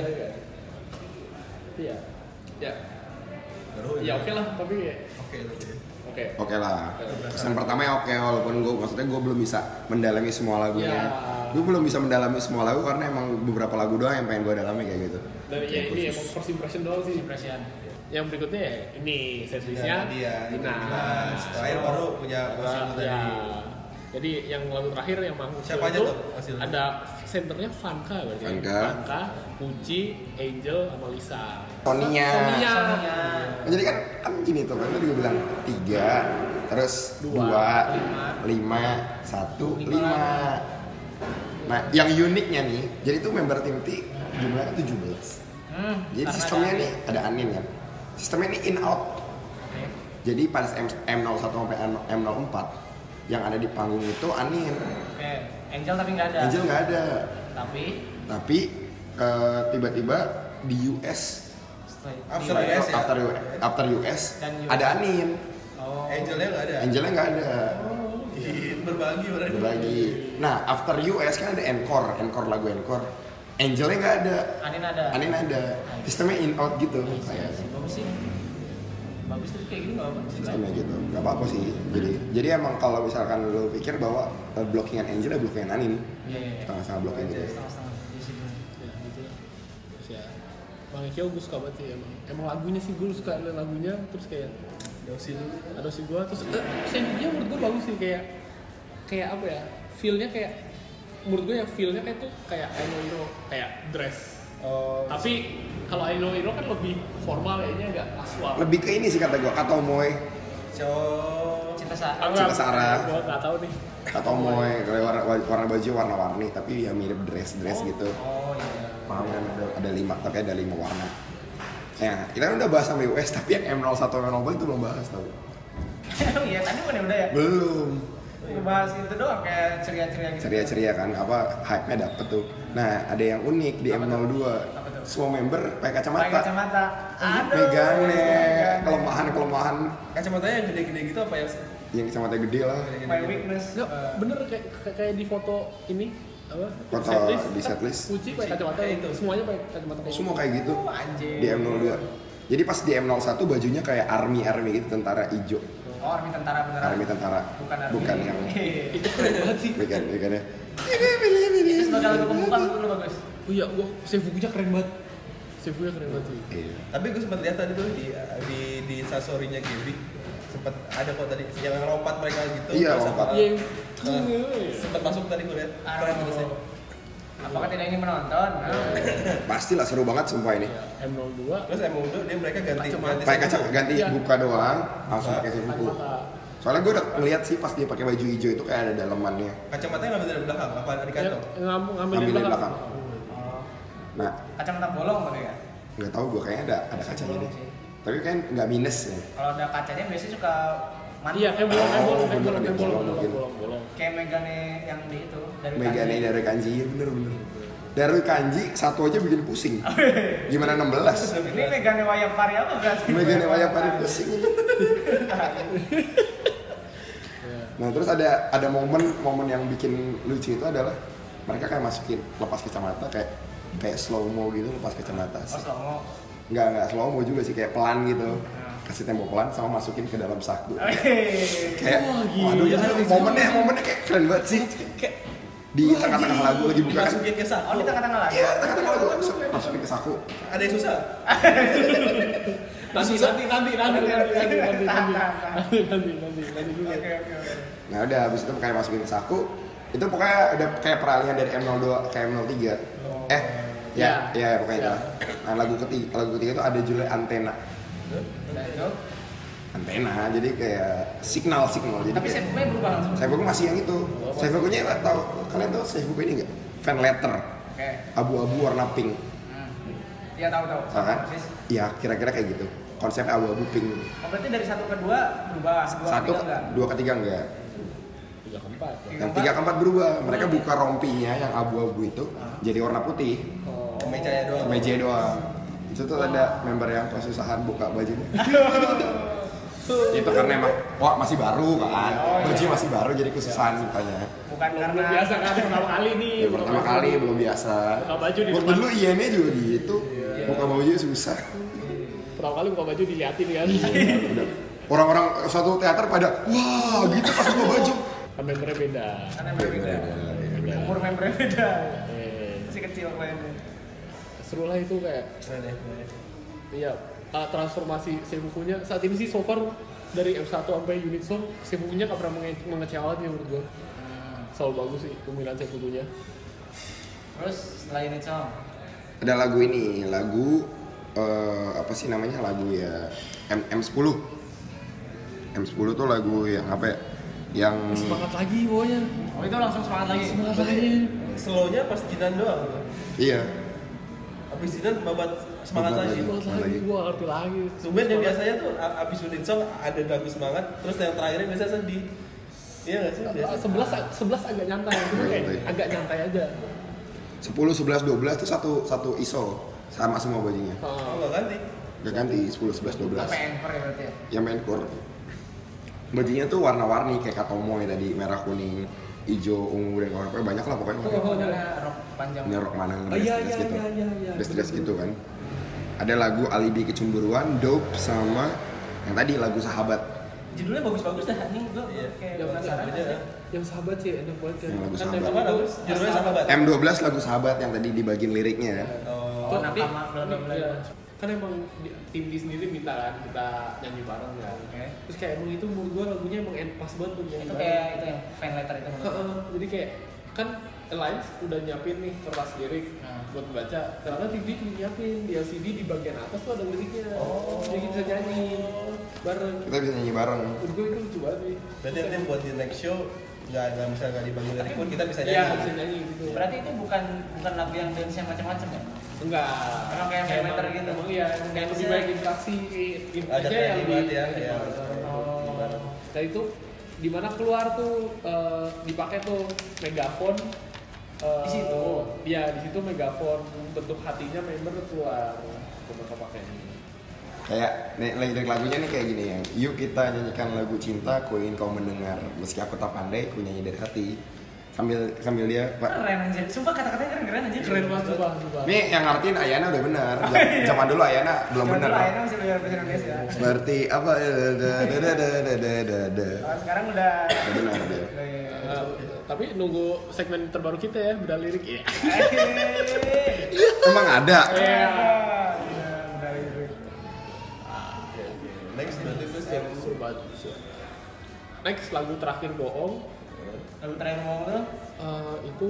Iya. Ya. Baru Ya oke lah, tapi ya Oke, oke. oke. Oke lah. Kesan pertama ya oke, walaupun gue maksudnya gue belum bisa mendalami semua lagunya. Ya. Gue belum bisa mendalami semua lagu karena emang beberapa lagu doang yang pengen gue dalami kayak gitu. Dan ya ini emang first impression doang sih. Impression. Yang berikutnya ya ini setlistnya Dina, dia, Dina. Dina. Terakhir baru punya Mas Ilmu Ya. tadi. Jadi yang lagu terakhir yang manggung Siapa aja itu tuh, Mas Ilmu? ada senternya Vanka berarti. ya? Vanka. Vanka, Puji, Angel, sama Lisa. Sonia. Sonia. Sonia. Jadi kan kan gini tuh kan tadi gue bilang tiga, terus Dua, dua, lima, lima, satu, lima. lima. Nah, yang uniknya nih, jadi tuh member tim T jumlahnya tujuh belas. Hmm, Jadi karena sistemnya ada- nih ada anin kan. Sistemnya ini in out. Oke. Jadi pada M, M01 sampai M nol empat yang ada di panggung itu anin. Oke. Angel tapi nggak ada. Angel nggak ada. Tapi Tapi eh, tiba-tiba di U S setelah After di- U S ya? after, after U S Dan U S. ada anin. Oh. Angelnya nggak ada. Angelnya nggak ada. Ih, berbagi mereka. Berbagi. Nah, after U S kan ada encore, encore lagu encore. Angelnya nggak ada. Anin ada. Anin ada. Sistemnya in out gitu. Iya Kayak sih, bagus sih. Bagus tuh kayak gini nggak apa-apa. sistemnya gitu. Gak apa-apa sih. Jadi jadi emang kalau misalkan lo pikir bahwa uh, blockingan Angel ya blockingan Anin. Iya iya. iya. Setengah-setengah blocking gitu. Setengah-setengah di situ. Ya gitu lah. Terus ya Bang Ekyo gue suka banget sih emang. Emang lagunya sih gue suka liat lagunya terus kayak Yosi dulu. ada si gue terus eh, senyumnya menurut gue bagus sih kayak kayak apa ya? Feel-nya kayak menurut gue ya feel-nya kayak tuh kayak I Know Hero kayak dress. Oh, Tapi kalau I Know Hero kan lebih formal kayaknya agak casual. Lebih ke ini sih kata gue, Katomoy. cowok. Cinta saat. Aku Cinta nggak- Sarah. Gue nggak tahu nih. Katomoy, warna, warna baju warna-warni tapi ya mirip dress-dress gitu. Oh iya. Paham kan ada, ada lima, tapi ada lima warna. Ya, kita kan udah bahas sampai U S, tapi yang M nol satu M nol dua itu belum bahas tau. Iya, tadi mana udah ya? Belum. Bahas itu doang kayak ceria-ceria gitu. Ceria-ceria kan, apa hype-nya dapet tuh. Nah, ada yang unik di Apa M nol dua. Apa tuh? Semua member pakai kacamata. Pakai kacamata. Aduh. Megane, kelemahan-kelemahan Kacamatanya yang gede-gede gitu apa ya? yang kacamata gede lah. My weakness. Nggak, Eh, bener kayak kayak di foto ini apa? Foto Setlist, di kan setlist. Uci pakai kacamata Kayak itu. itu. Semuanya pakai kacamata kayak Semua kayak gitu Oh, anjir. di M nol dua. Jadi pas di M nol satu bajunya kayak army-army gitu, tentara hijau. Oh, army tentara beneran. Army tentara. Bukan army. Bukan yang itu keren banget sih. bukan bukan ya. Itu sebagai lagu pembuka menurut lu bagus. Oh iya, gua Seifukunya keren banget. Seifukunya keren banget sih. Iya. Tapi gue sempat lihat tadi tuh di di di sasorinya Gaby sempat ada kok tadi yang lompat mereka gitu. Iya, terus lompat. apa- Iya, yang Eh, sempat masuk tadi gue lihat. Keren Aduh. terusnya. Apakah tidak ingin menonton? Nah. Pastilah seru banget sumpah ini. M nol dua Terus emang udah dia mereka ganti Kacamata. ganti Pakai kaca ganti Iya. buka doang, langsung pakai Buka. Seifuku. kacamata. Soalnya gue udah ngeliat sih pas dia pakai baju hijau itu kayak ada dalemannya. kacamatanya ngambil dari belakang apa di Ya, kantong? ngambil ngambil Ngambil dari dari belakang. Oh. Nah, Kacamata bolong kali ya? nggak tahu gue kayaknya ada ada kacanya Bolong deh. sih. Tapi kan nggak minus ya. Kalau ada kacanya biasanya suka mantul. Iya, kayak bolong, kayak Oh, bolong, kayak bener, bolong, kayak kayak bolong, bolong, bolong, mungkin. bolong, bolong. Kayak Megane yang di itu dari Megane kanji. dari kanji, ya bener bener. Dari kanji satu aja bikin pusing. Gimana enam belas? Ini Megane Wayapari apa berarti? Megane wayang pada pusing. Nah terus ada ada momen momen yang bikin lucu itu adalah mereka kayak masukin lepas kacamata kayak kayak slow mo gitu lepas kacamata. Oh, slow-mo. Nggak nggak slow mo juga sih kayak pelan gitu. Hmm. Kasih tempo pelan sama masukin ke dalam saku. Hei. Kayak waduh ya, momennya momennya kayak keren banget sih. Kayak Di tengah-tengah lagu lagi buka kan. dimasukin ke saku. Oh, di tengah-tengah lagi. Iya tengah-tengah lagu langsung masukin ke saku. Ada yang susah. Nanti, nanti, nanti, nanti, nanti, nanti, nanti, nanti, Tahan, tahan, tahan. nanti, nanti, nanti, nanti dulu. Oke, oke, oke. Nah udah habis itu kayak masukin ke saku. Itu pokoknya udah kayak peralihan dari M nol dua ke M nol tiga. Eh ya Ya. ya pokoknya Ya. itu. Nah lagu ketiga lagu ketiga itu ada judulnya antena. Dan itu. Antena jadi kayak signal signal jadi Tapi kayak, saya berubah langsung. Seifuku masih yang itu. Seifukunya tahu kalian tahu Seifuku ini nggak? Fan letter Oke. abu-abu warna pink. Hmm. Iya tahu tahu. Tahu kan? Persis. Iya kira-kira kayak gitu. Konsep abu-abu pink. Oh, berarti dari satu ke dua berubah. Dua Satu, ketiga enggak? dua ketiga enggak. Tiga keempat. Tiga Yang keempat? tiga keempat berubah. Mereka buka rompinya yang abu-abu itu jadi warna putih. Oh. Kemejanya doang. Kemeja doang. Itu tuh ada member yang kesusahan buka bajunya. Itu karena emang wah masih baru kan. Oh, iya. Baju masih baru jadi kesusahan bukanya. Bukan Belum karena belum biasa kan pertama kali nih. Ya, pertama kali belum biasa. Buka baju di Buat depan. dulu I N nya juga gitu. Buka baju susah. Pertama kali buka baju diliatin kan. Udah. Orang-orang satu teater pada wah gitu pas buka baju. Kan membernya beda. karena berbeda. Beda. Umur membernya beda. Eh, Masih kecil mainnya. seru lah itu kayak Keren ya, keren ya. iya uh, transformasi Seifukunya saat ini sih so far dari M satu sampai unit song Seifukunya gak pernah menge- mengecewakan ya menurut gua. Selalu bagus sih pemilihan Seifukunya. Terus setelah ini song. Ada lagu ini, lagu eh, apa sih namanya lagu ya M M10. M sepuluh tuh lagu yang apa ya? Yang Semangat lagi pokoknya. Oh itu langsung semangat lagi. Semangat Berarti lagi. slownya pas Jinan doang. iya. Habis Jinan babat semangat Babat lagi. lagi. Semangat lagi gua ngerti lagi. Tumben yang biasanya tuh a- abis unit song ada lagu semangat, terus yang terakhirnya biasanya sedih. Iya nggak sih? Biasa. sebelas sebelas agak nyantai, cuma kayak Nyantai. agak nyantai aja. sepuluh, sebelas, dua belas tuh satu satu I S O sama semua bajunya. Oh Uh, nggak ganti. Gak ganti sepuluh, sebelas, dua belas. Apa anchor ya berarti ya? Yang main core. Bajunya tuh warna-warni kayak Katomo ya tadi, merah, kuning, hijau, ungu dan kawan-kawan banyak lah pokoknya. Oh, oh, Modelnya rok panjang. Ini rok mana Oh, iya, dress iya, gitu. iya, iya, iya. Dress dress Bener, gitu kan. Ada lagu Alibi Kecemburuan, Dope sama yang tadi lagu Sahabat. Judulnya bagus-bagus dah anjing gua Iya. kayak Yang penasaran aja. aja. yang sahabat sih enak banget kan. Yang lagu Kan sahabat. emang Apa itu bagus? Judulnya sahabat. M dua belas lagu Sahabat yang tadi di bagian liriknya. Oh. Tuh, nakama, di- bla, bla, bla. iya. Kan emang di- tim di sendiri minta kan kita nyanyi bareng kan. Oke. Terus kayak emang itu menurut gua lagunya emang en- pas banget tuh nyanyi Itu bareng. kayak itu yang fan letter itu menurut gua. Heeh, jadi kayak kan Alliance udah nyiapin nih kertas lirik Hmm. buat baca. Ternyata T V cuma nyiapin di L C D di bagian atas tuh ada liriknya. Oh. Jadi kita bisa nyanyi bareng. Kita bisa nyanyi bareng. Menurut gua itu lucu banget sih. Berarti nanti buat di next show nggak nggak bisa nggak dibagi lirik pun kita bisa Iya, nyanyi. bisa nyanyi gitu. Berarti itu bukan bukan lagu yang dance yang macam-macam ya? Enggak. Emang kayak film Emang- gitu? Emang iya, yang lebih banyak interaksi Ada aja yang banget di ya, di- ya. Oh. Nah itu di mana keluar tuh eh, dipakai tuh megafon eh, Di situ? Iya, di situ megafon bentuk hatinya member keluar. Mereka pakai ini. Kayak nih lirik lagunya nih kayak gini ya. Yuk kita nyanyikan lagu cinta, ku ingin kau mendengar. Meski aku tak pandai, ku nyanyi dari hati. Sambil sambil dia, Pak. Keren anjir. Sumpah kata-katanya keren-keren anjir. Keren banget, coba, coba. Nih yang ngartiin Ayana udah benar. Zaman dulu Ayana belum Zaman benar. dulu Ayana masih belajar bahasa Indonesia. Seperti apa? Da da da da da da da da. Oh, sekarang udah Udah benar dia. Eh, tapi nunggu segmen terbaru kita ya, beda lirik ya. Emang ada. Iya. Next berarti terus yang Seru banget. Next lagu terakhir bohong Lalu terakhir ngomong tuh eh, itu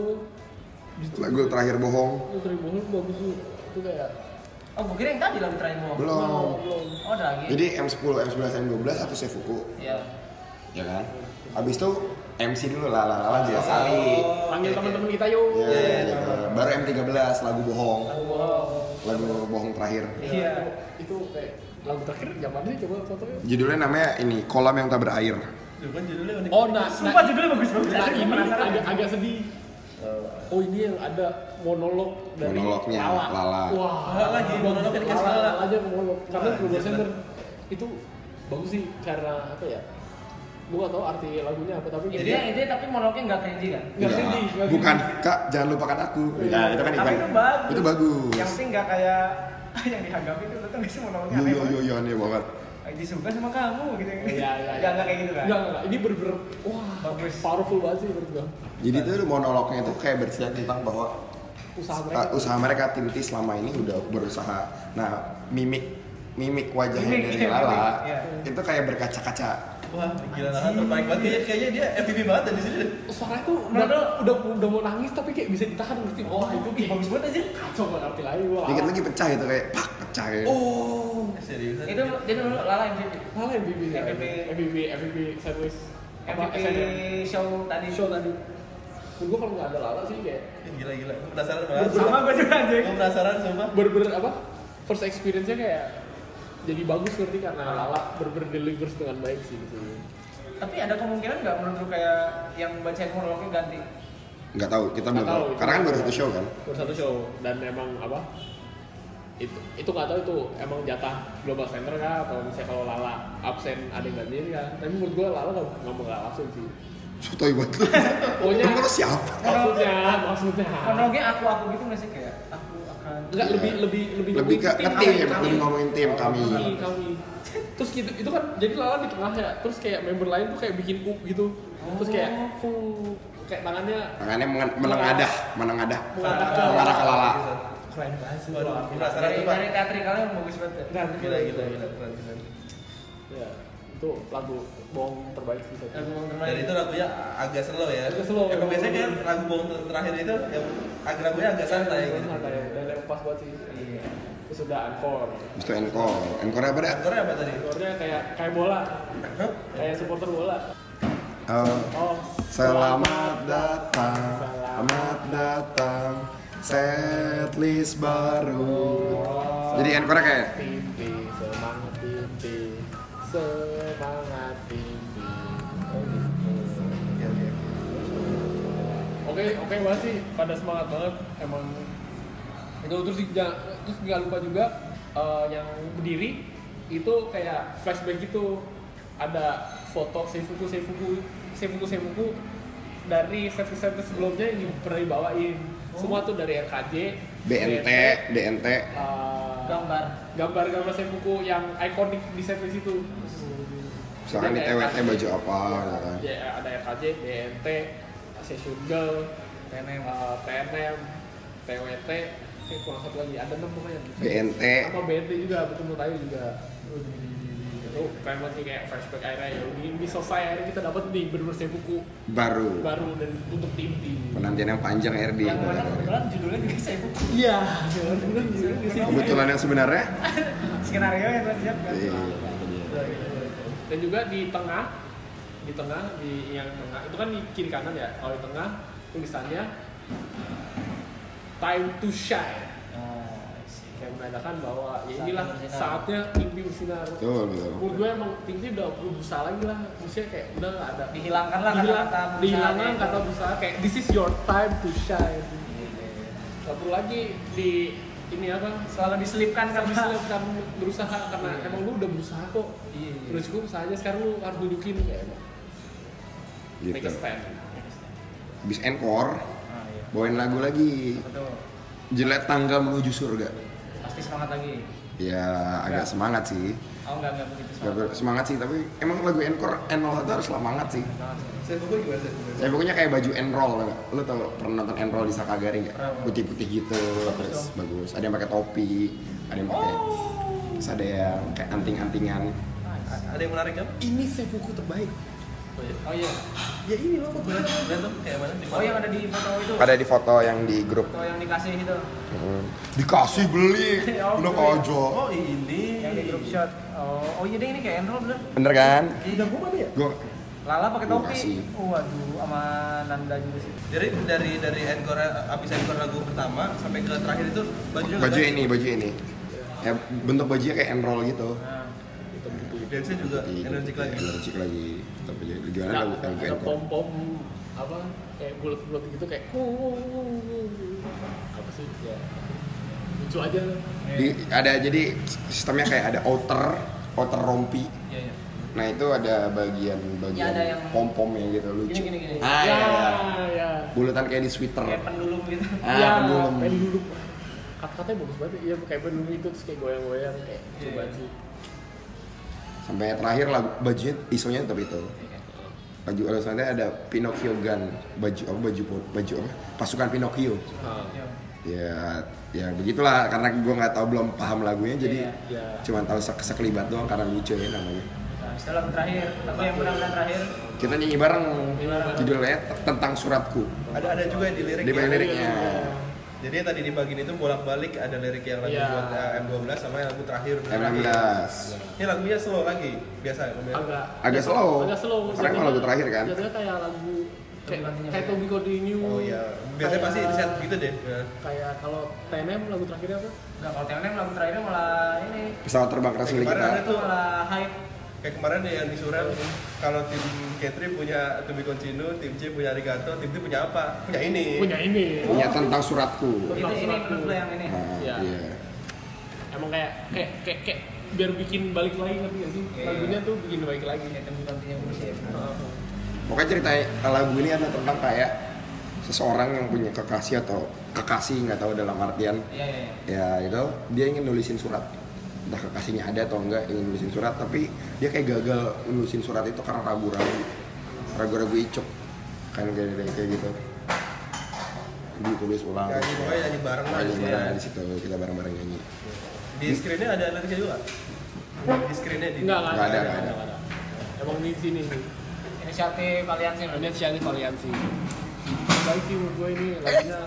Lagu terakhir bohong. Lagu terakhir bohong bagus tuh. Itu kayak Oh, gue kira yang tadi lagu terakhir ngomong. Belum. belum. Oh, ada lagi. Jadi M sepuluh, M sebelas, M dua belas satu Seifuku, Iya. ya kan? Habis itu M C dulu lah, lah, lah, dia Sali. Panggil teman-teman kita yuk. Ya, gitu. Baru M tiga belas lagu bohong, Lagu bohong. lagu bohong terakhir. Iya. Itu kayak lagu terakhir zaman ini coba fotonya. Judulnya namanya ini Kolam yang Tak Berair. Itu kan judulnya unik. Oh, nah, Sumpah nah, judulnya bagus-bagus. nah, Asli, ini gue penasaran. agak, agak sedih. Oh, ini yang ada monolog dari Monolognya, Lala. Lala. Wah, Lala lagi, monolognya dikasih Lala. aja monolog. Karena Wah, dua belas anjir, Desember itu bagus sih karena apa ya? Gue gak tau arti lagunya apa tapi Jadi yang ide tapi monolognya nggak cringy kan? Nggak Ya, sedih, nggak bukan, sedih. Kak, jangan lupakan aku. Ya, itu kan Tapi bukan. itu bagus. Itu bagus. Yang penting nggak kayak yang dihagapi itu betul nggak sih monolognya Yo aneh yo banget. yo yo aneh banget. Lagi suka sama kamu gitu. Iya, iya, iya. Nggak nggak kayak gitu kan? Enggak, enggak. Ini bener-bener wah, Bagus. powerful banget sih menurut gue. Jadi itu monolognya itu kayak bercerita tentang bahwa Usaha uh, mereka. usaha mereka Tinti selama ini udah berusaha. Nah, mimik mimik wajahnya Mimik, dari iya, Lala mimik, iya. itu kayak berkaca-kaca. Wah, gila lah, terbaik banget. Kayaknya, kayaknya dia M V P banget di sini. Suaranya tuh udah, udah udah mau nangis tapi kayak bisa ditahan ngerti. Wah, itu Ih, bagus banget aja. kacau banget arti lain. Wah. Dikit lagi pecah itu kayak pak pecah kayak. Oh, serius. Itu dia dulu Lala M V P. Malah M V P ya. M V P. M V P, M V P sideways. M V Apa, P S N M. show tadi. Show tadi. Menurut gue kalau nggak ada Lala sih kayak Gila gila. Gue penasaran banget. Sama gue juga anjing. Gue penasaran sumpah. bener-bener apa? First experience-nya kayak jadi bagus ngerti karena Lala bener-bener delivers dengan baik sih gitu. Tapi ada kemungkinan nggak menurut lu kayak yang bacain monolognya ganti? Nggak tahu, kita belum Nggak tahu. tahu. Karena kan baru satu show kan. Baru satu show dan memang apa? Itu itu nggak tahu itu emang jatah global center kah atau misalnya kalau Lala absen ada yang gantiin kan. Tapi menurut gue Lala nggak nggak mau nggak absen sih. Sotoy banget lu. Pokoknya Emang lu siapa? maksudnya maksudnya Monolognya aku aku gitu nggak sih kayak aku akan. nggak lebih lebih lebih Lebih ke ngomongin ke tim, kami, lebih ngomongin tim kami. kami kami terus gitu itu kan jadi Lala di tengah ya terus kayak member lain tuh kayak bikin up gitu terus kayak fu kayak tangannya Tangannya mengen- menengadah, menengadah, mengarah ke mengarah ke Lala. keren banget sih Waduh, Lala. penasaran Dari tuh, Pak. dari teatrikalnya bagus banget. ya. Keren, Gila keren, gila keren. gila keren keren. Ya, itu lagu bohong terbaik sih saya Lagu pikir. yang Dan terbaik. itu lagunya agak slow ya. Agak slow. Emang biasanya kan lagu bohong ter- terakhir itu yang agak lagunya agak santai gitu. Santai, dan yang pas banget sih Iya. terus udah encore Habis itu encore. Encore apa dah? Aktornya apa tadi? encore-nya kayak kayak bola kayak supporter bola Oh, oh selamat datang, selamat datang, setlist baru. Jadi encore kayak Timpi, semangat Timpi, semangat Timpi. Oh gitu. Iya iya. Oke, oke banget sih, pada semangat banget emang. Itu terus juga, terus nggak lupa juga eh, yang berdiri itu kayak flashback gitu. Ada foto Seifuku Seifuku Seifuku Seifuku dari set-set sebelumnya yang pernah dibawain. Semua tuh dari R K J, B N T, D N T. eh, Gambar. gambar-gambar Seifuku yang ikonik di setlist itu. Misalkan di T W T baju apa, gitu kan. Ya, ada R K J, B N T, Session Girl, T N M. eh, T N M, T W T, eh, kurang satu lagi, ada enam pokoknya. B N T. Sama B N T juga, betul Tayo juga. Itu keren banget nih kayak flashback akhirnya ya. Ini, ini selesai akhirnya kita dapat nih bener-bener Seifuku Baru. baru dan untuk tim-tim. Penantian yang panjang R D. Yang mana kebetulan judulnya juga saya buku. Iya, bener Kebetulan yang sebenarnya. Skenario yang telah disiapkan. Iya. Dan juga di tengah, di tengah, di yang tengah itu kan di kiri kanan ya. Kalau di tengah tulisannya Time to Shine. Oh. menandakan bahwa ya Saatnya inilah bersinar. saatnya mimpi bersinar. Betul, betul. Menurut gue emang tinggi udah perlu berusaha lagi lah, maksudnya kayak udah nggak ada Dihilangkan lah Dihilang- kata-kata berusaha dihilangkan itu. kata berusaha kayak this is your time to shine. Iya, iya, iya. Gak perlu lagi di ini apa Selalu diselipkan kan karena kamu berusaha karena Iya. emang lu udah berusaha kok. Iya, iya. Udah cukup usahanya, sekarang lu harus tunjukin kayak emang make Gitu. a stand. Habis encore, Ah, iya. bawain lagu lagi. Betul. Jelek tangga menuju surga. Pasti semangat lagi. Ya agak Enggak. semangat sih. Oh enggak enggak begitu Gak semangat. ber- semangat sih, tapi emang lagu encore N nol satu harus semangat sih. Semangat sih. Saya pokoknya gimana saya pokoknya? Saya pokoknya kayak baju enroll nggak? Lu tau pernah nonton enroll di Sakagari nggak? Pernah. Putih-putih gitu, terus bagus. Ada yang pakai topi, ada yang pakai, terus ada yang kayak anting-antingan. A- Ada yang menarik kan? Ini seppuku terbaik. Oh iya. Oh iya. Ya ini loh Boleh lihat tuh kayak mana? Di Oh yang ada di foto itu. Ada di foto yang di grup. Foto yang dikasih itu. Hmm. Dikasih beli, Oh, udah beli. aja. Oh ini. Yang di group shot. Oh, oh iya deh ini kayak enroll bener. Bener kan? Udah gua mana ya? Gua Lala pakai Gua topi. kasih. Oh, waduh, sama Nanda juga sih. Jadi dari dari encore abis encore lagu pertama sampai ke terakhir itu baju juga baju ganti? ini, baju ini. Ya bentuk bajunya kayak enroll gitu. Nah, Dance-nya juga Iya, energik lagi. Energik lagi. Tapi gimana Nah, lagu lagu ada encore? pom pom apa kayak bulat-bulat gitu kayak apa sih ya lucu aja. Di, ada jadi sistemnya kayak ada outer, outer rompi. iya iya. Nah itu ada bagian bagian Ya, ada yang- pom pomnya gitu lucu. Gini, gini, gini. Ah ya, ya, ya. ya. Bulatan kayak di sweater. Kayak pendulum gitu. Ah ya, pendulum. pendulum. Kata-katanya bagus banget. Iya kayak pendulum itu terus kayak goyang-goyang kayak Iya, coba iya. sih. Sampai terakhir lagu bajunya isonya tetap itu. Baju alasannya ada Pinocchio gun, baju apa baju baju apa? Pasukan Pinocchio. Nah, Iya. Ya ya begitulah karena gue nggak tahu belum paham lagunya jadi ya. cuma tahu sek sekelibat doang karena lucu ya namanya. Nah, setelah lagu terakhir, lagu yang benar-benar terakhir. Kita nyanyi bareng bareng. judulnya tentang suratku. Ada ada juga di lirik. Di bagian liriknya. Jadi yang tadi dibagiin itu bolak-balik ada lirik yang lagu Iya. buat eh, M dua belas sama yang lagu terakhir. M enam belas. Ini lagunya slow lagi, biasa. agak Agak slow. agak slow. Karena emang lagu terakhir kan? Jadinya kayak lagu kayak Gantinya kayak apa? Tobi Continue. Oh iya, biasanya pasti di set gitu deh. Ya. Kayak kalau T N M lagu terakhirnya apa? Enggak, kalau T N M lagu terakhirnya malah ini Pesawat terbang keras milik Kemarin kita. ada itu malah hype. Kayak kemarin yang di Surel, kalau tim Ketri punya To Be Continue, tim C punya Arigato, tim D punya apa? Punya ini. Punya ini. Punya tentang suratku. Itu ini menurut lo yang ini. Nah, Iya. iya. Emang kayak kayak kayak, kayak biar bikin balik lagi ngerti gak sih? Iya. Lagunya tuh bikin balik lagi. Kayak tempat-tempatnya musik. Heeh. Pokoknya cerita lagu ini adalah tentang kayak seseorang yang punya kekasih atau kekasih nggak tahu dalam artian Iya iya. ya itu dia ingin nulisin surat entah kekasihnya ada atau enggak ingin nulisin surat tapi dia kayak gagal nulisin surat itu karena ragu-ragu ragu-ragu icuk kan kayak kayak gitu ditulis ulang Nyanyi, pokoknya nyanyi bareng lah di nyanyi sini. bareng di situ kita bareng-bareng nyanyi Di screennya ada liriknya juga? Di screennya di Enggak, Nggak enggak ada, ada, nggak ada. nggak ada. Emang di sini nih. Inisiatif aliansi Ini berarti. Siani Valiansi. Baik sih menurut gue ini lagunya.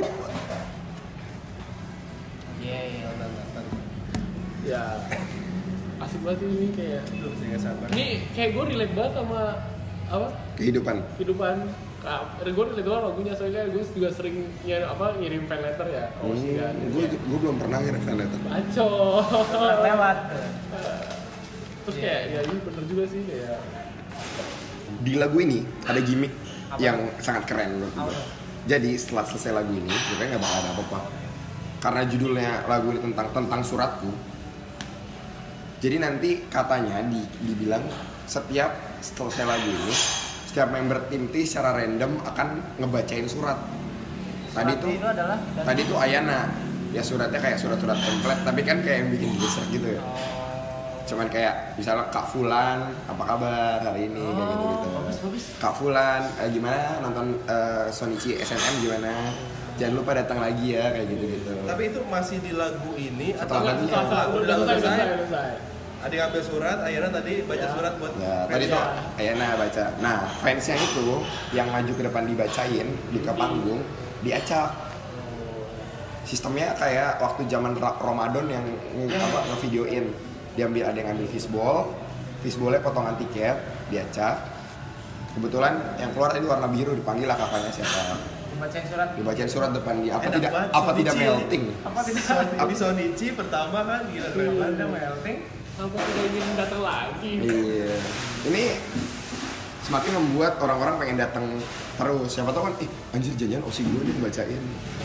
Iya iya. Ya asik banget sih ini kayak. Itu sih nggak sabar. Ini kayak gue relate banget sama apa kehidupan kehidupan. Nah, gue relate banget lagunya soalnya gue juga sering ya, apa ngirim fan letter ya. Oh sih kan. gue gue belum pernah ngirim fan letter Baco. Lewat. Terus kayak ya ini bener juga sih kayak. di lagu ini ada gimmick Apa? yang sangat keren menurut Apa gue. tuh? Jadi setelah selesai lagu ini, gue nggak bakal ada apa-apa. Karena judulnya lagu ini tentang tentang suratku. Jadi nanti katanya di, dibilang setiap selesai lagu ini, setiap member tim T secara random akan ngebacain surat. Tadi Surat tuh, itu adalah dan- tadi tuh Ayana. Ya suratnya kayak surat-surat template, tapi kan kayak yang bikin geser gitu ya. Oh. Cuman kayak misalnya Kak Fulan, apa kabar hari ini kayak gitu gitu. Oh, bagus, bagus. Kak Fulan, eh, gimana nonton eh, Sonichi S M M gimana? Jangan lupa datang lagi ya kayak gitu gitu. Tapi itu masih di lagu ini atau Setelah nggak? lagunya. Selesai, Udah udah selesai, selesai. selesai, selesai. Ada yang ambil surat, akhirnya tadi baca Ya. surat buat Ya, fans. tadi tuh ya. Ayana baca. Nah, fansnya itu yang maju ke depan dibacain di ke panggung, diacak. Sistemnya kayak waktu zaman Ra- Ramadan yang nge- apa ngevideoin. Diambil ada yang ambil fishball, fishballnya potongan tiket, diacak. Kebetulan yang keluar tadi warna biru, dipanggil lah kakaknya siapa. Bacain surat. Dibacain surat depan dia. Apa Enak tidak banget, apa tidak Sonichi. melting? Apa tidak? Ini Sonichi pertama kan gila keren banget. Ada melting. Apa tidak ingin datang lagi? Iya. Ini semakin membuat orang-orang pengen datang terus. Siapa tahu kan, ih anjir janjian Osi gue nih bacain.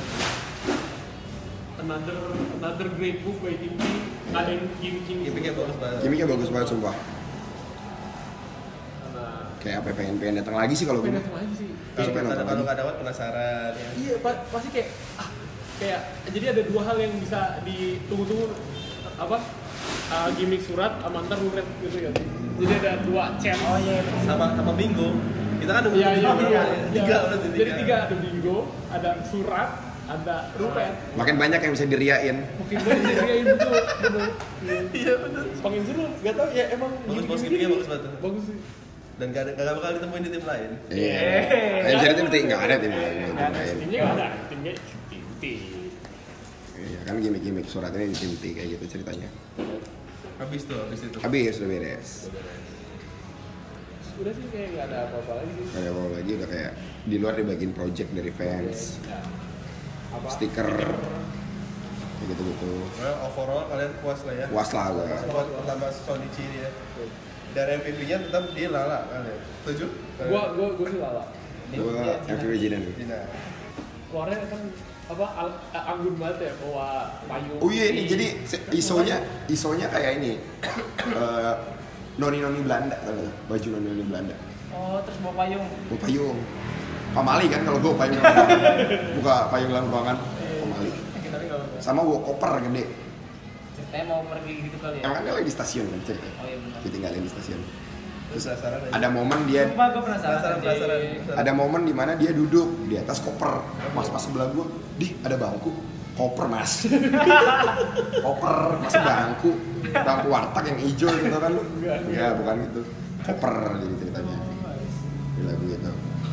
Another another great book by Timmy. Ada yang gimmick-gimmick. Gimmicknya bagus banget. Gimiknya bagus banget sumpah. Nah, Kayak apa pengen pengen datang lagi sih kalau gue. pengen datang lagi sih. Terus Kalau pengen kalau datang kalau lagi. nggak dapat penasaran ya. Iya, pa- pasti kayak ah, kayak jadi ada dua hal yang bisa ditunggu-tunggu apa? Uh, gimmick surat sama ntar luret gitu ya. Jadi ada dua chance. Oh iya. Sama sama bingo. Kita kan nunggu Iya, iya, bingo iya. berapa ya? Tiga Iya. berarti Jadi tiga ada bingo, ada surat, ada rulet. Makin banyak yang bisa diriain. Mungkin banyak yang iya betul, betul. Iya benar. Semakin seru, gak tau ya emang Bagus, bagus, gimmick-gimmick gimmicknya ini bagus banget. Bagus sih. Dan gak, ada, gak bakal ditemuin di tim lain. Iya. Kayak bisa tim tim nggak ada tim lain. nggak ada tim Nggak ada. lain. Timnya gak ada, timnya tim tim. Iya kan gimmick-gimmick surat ini di tim T kayak gitu ceritanya. Habis tuh, habis itu. Habis udah beres. Udah sih kayak gak ada apa-apa lagi sih. Kayak apa lagi udah kayak di luar dibagiin project dari fans, Ya. Apa? stiker, kayak gitu-gitu. Well, overall kalian puas lah ya. Puas lah gue. Buat pertama Sonichi ini ya. Dan M V P-nya tetap dia Lala kalian. Setuju? Gua gua gua sih lala. Gue M V P Jinan. Dina. Keluarnya kan apa al- anggun banget ya bawa payung. Oh iya ini jadi se- isonya isonya kayak ini eh, noni-noni Belanda tau nggak? Baju noni-noni Belanda. Oh, terus bawa payung. Bawa payung. Pamali kan kalau gue payung buka payung dalam ruangan pamali. Kita tapi kalau Sama bawa koper gede. ceritanya mau pergi gitu kali ya. Emang kan dia lagi di stasiun kan cerita. Oh iya benar. Ditinggalin di stasiun. Terus penasaran aja. Ada momen dia Sumpah gue penasaran. Penasaran, tadi. penasaran. penasaran. ada momen di mana dia duduk di atas koper. Mas-mas sebelah gua, "Di, ada bangku." Koper, Mas. Koper, masih bangku. Bangku warteg yang hijau gitu kan. Enggak, bukan gitu. Koper jadi ceritanya. Di lagu itu.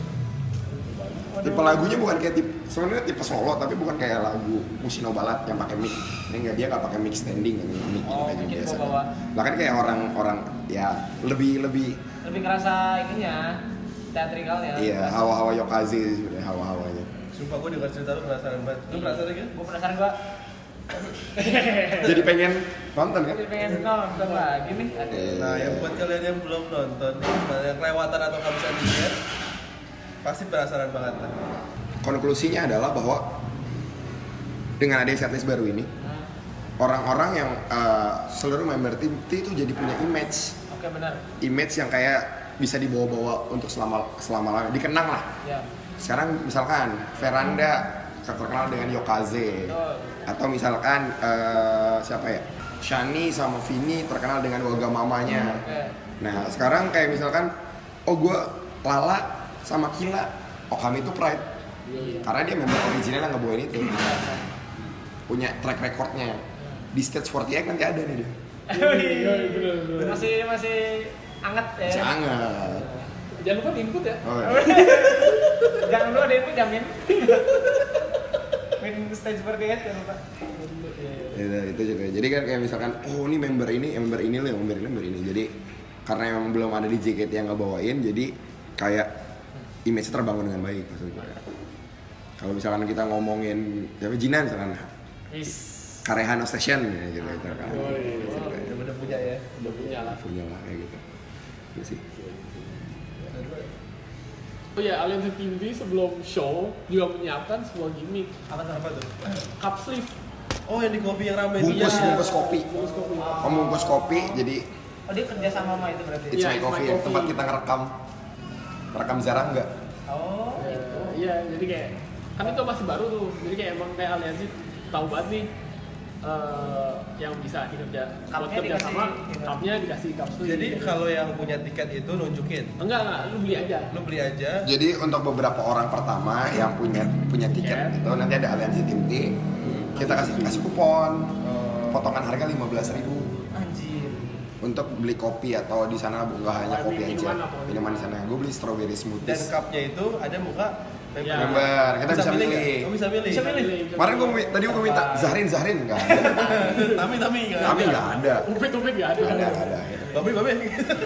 Tipe lagunya bukan kayak tipe sebenarnya tipe solo tapi bukan kayak lagu Musino Balat yang pakai mic. Ini enggak dia enggak pakai mic standing kan mic Oh, kayak mungkin biasa. gua bawa. Lah kan kayak orang-orang ya lebih lebih Lebih kerasa ininya teatrikalnya. iya hawa-hawa Yokaze sebenarnya hawa-hawanya. Sumpah gue dengar cerita lu penasaran banget. Lu penasaran kan? Gue penasaran gue. Jadi pengen nonton kan? Jadi pengen nonton lagi nih. Aduh. Iya. Nah, yang buat kalian yang belum nonton nih, yang kelewatan atau nggak bisa dilihat, pasti penasaran banget lah. Konklusinya adalah bahwa dengan adanya setlist baru ini, Hmm. orang-orang yang uh, seluruh member tim T itu jadi punya image, Oke benar. image yang kayak bisa dibawa-bawa untuk selama selama lamanya, dikenang lah. Ya. Sekarang misalkan Veranda terkenal dengan Yokaze, Betul. atau misalkan uh, siapa ya, Shani sama Vini terkenal dengan Wagamamanya. Oke. Nah sekarang kayak misalkan, oh gue Lala sama Kila, oh kami itu Pride, Iya. karena dia member original yang ngebawain itu, punya track recordnya. Di stage empat puluh delapan nanti ada nih dia, Iya, bener, bener. Masih masih anget ya. sangat. Jangan lupa input ya. Oh, iya. Jangan lupa deh itu jamin. Main stage seperti itu jangan lupa. Itu, itu juga. Jadi kan kayak misalkan, oh ini member ini, member ini loh, member ini, member ini. Jadi karena emang belum ada di J K T yang ngebawain, jadi kayak image terbangun dengan baik maksudnya. Kalau misalkan kita ngomongin siapa Jinan misalkan Is. Karehano Station ya, gitu, gitu kan. Oh, iya. Udah udah punya ya. Udah punya lah. Punya lah kayak gitu. Iya sih. Oh ya, Alliance T V sebelum show juga menyiapkan sebuah gimmick Apa tuh? Apa tuh? cup sleeve. Oh yang di kopi yang rame itu. Bungkus, Iya. bungkus kopi. Bungkus kopi. Pembungkus kopi, jadi Oh dia kerja sama sama itu berarti. It's Iya, My It's Coffee, My yang Coffee. tempat kita ngerekam. Ngerekam Zara enggak? Oh Eh, itu. Iya, jadi kayak kan itu masih baru tuh. Jadi kayak emang kayak Alliance tahu banget nih eh, yang bisa dikerja buat Cupnya kerja dikasih, sama gitu. cupnya dikasih cup sleeve. Jadi kalau yang punya tiket itu nunjukin. enggak enggak, lu beli aja. Lu beli aja. Jadi untuk beberapa orang pertama yang punya punya tiket Tiket. itu nanti ada aliansi tim T, kita kasih kasih kupon, Oh. potongan harga lima belas ribu Anjir. untuk beli kopi atau di sana nggak hanya Oh, kopi minuman aja, apa? minuman di sana. Gue beli strawberry Dan smoothies. cupnya itu ada muka member. Ya. Member, kita bisa nggak? milih. Oh, bisa milih. Bisa milih. Kemarin gue tadi gue minta Zahrin Zahrin nggak ada, Tapi tapi nggak. tapi nggak ada, Umpet-umpet nggak ada. nggak ada, nggak ada. Babe babe.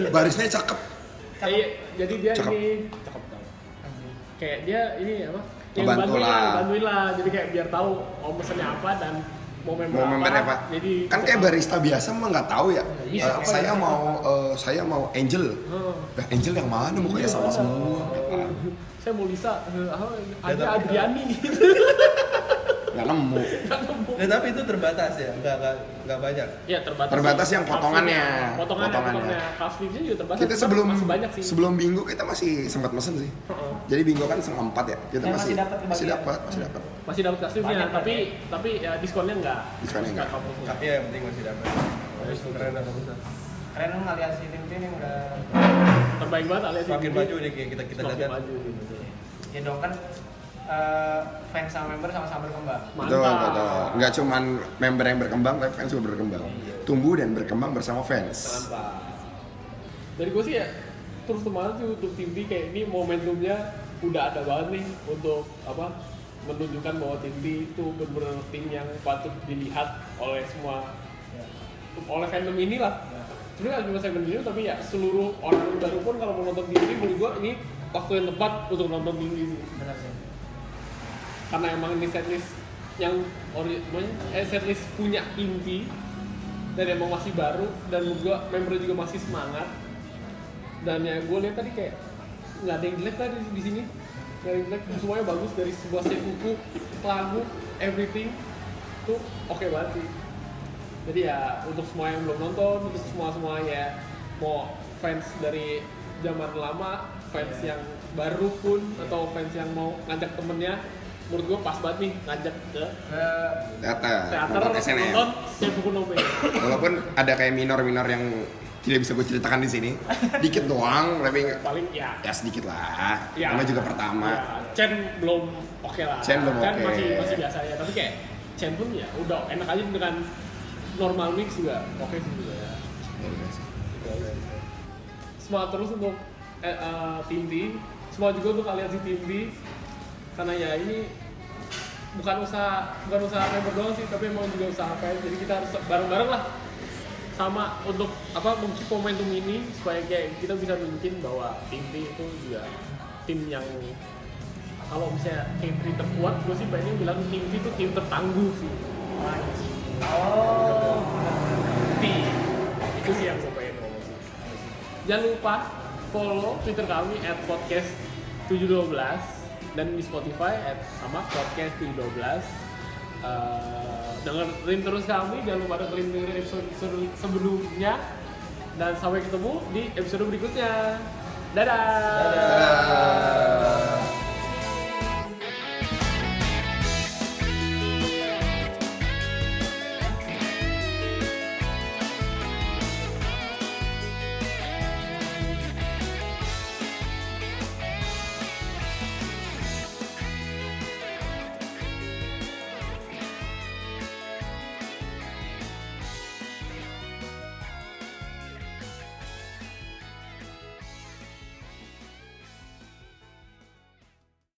Barisnya cakep. Iya, jadi dia Cakep. ini cakep banget. Kayak dia ini apa? yang Ngebantu bantuin lah. bantuin lah jadi kayak biar tahu oh pesannya apa dan mau member Mau member apa? jadi Kan kayak barista biasa mah nggak tahu ya. Iya, Eh, apa saya ya? mau eh, saya mau Angel. Hmm. Nah, Angel yang mana mukanya sama semua. Nggak tahu. Saya mau Lisa, eh, ah, Ya, ada tapi- Adriani gitu. Nggak nemu. Ya, tapi itu terbatas ya, nggak nggak nggak banyak. Ya terbatas. Terbatas sih. yang potongannya. Potongannya, Potongannya. potongannya. Cupslips-nya juga terbatas. Kita Cuma sebelum masih banyak sih. sebelum bingo kita masih sempat mesen sih. Heeh. Jadi bingo kan setengah empat ya. Kita Dan masih masih dapat masih kebagian. dapat, masih dapat. Masih dapat cupslips-nya, Banyak, tapi banyak. tapi ya diskonnya enggak. Diskonnya enggak. Couple-nya. Tapi ya yang penting masih dapat. Keren dan bagus. Keren lu ngeliat si tim ini udah Terbaik banget alias Semakin ini. maju nih kayak kita kita Semakin lihat. maju gitu. ya dong kan eh, fans sama member sama-sama berkembang. Betul, Mantap. betul. Nggak cuman member yang berkembang, tapi fans juga berkembang. Tumbuh dan berkembang bersama fans. Mantap. Dari gue sih ya terus kemarin sih untuk tim B kayak ini momentumnya udah ada banget nih untuk apa menunjukkan bahwa tim B itu benar-benar tim yang patut dilihat oleh semua oleh fandom inilah. Sebenarnya nggak cuma saya ini tapi ya seluruh orang baru pun kalau mau nonton tim B menurut gue ini waktu yang tepat untuk nonton tim B sih. Benar sih. Karena emang ini setlist yang ori, eh, setlist punya inti dan emang masih baru dan menurut gua member juga masih semangat dan ya gue lihat tadi kayak nggak ada yang jelek tadi di sini nggak ada yang jelek semuanya bagus dari sebuah sekuku lagu everything tuh oke banget sih jadi ya untuk semua yang belum nonton untuk semua semua ya mau fans dari zaman lama fans yang baru pun atau fans yang mau ngajak temennya menurut gue pas banget nih ngajak ke Eh, Teater, teater nonton S N M. nonton Seppuku no Pain. Walaupun ada kayak minor-minor yang tidak bisa gue ceritakan di sini, dikit doang, tapi Paling ya ya sedikit lah. ya Karena juga pertama. ya, Chen belum oke lah Chen belum oke. masih masih biasa ya tapi kayak Chen pun ya udah enak aja dengan normal mix juga oke sih juga ya semangat terus untuk eh, eh, tim B semua juga untuk kalian si tim B karena ya ini bukan usaha bukan usaha member doang sih tapi emang juga usaha fans jadi kita harus bareng-bareng lah sama untuk apa mengkeep momentum ini supaya kayak kita bisa nunjukin bahwa tim B itu juga tim yang kalau misalnya entry terkuat gue sih banyak yang bilang tim B itu tim tertangguh sih oh, T itu sih yang gue pengen ngomong sih jangan lupa follow Twitter kami at podcast tujuh dua belas dan di Spotify at sama podcast tujuh dua belas uh, dengerin terus kami jangan lupa dengerin dengerin episode, episode sebelumnya dan sampai ketemu di episode berikutnya dadah, Dadah.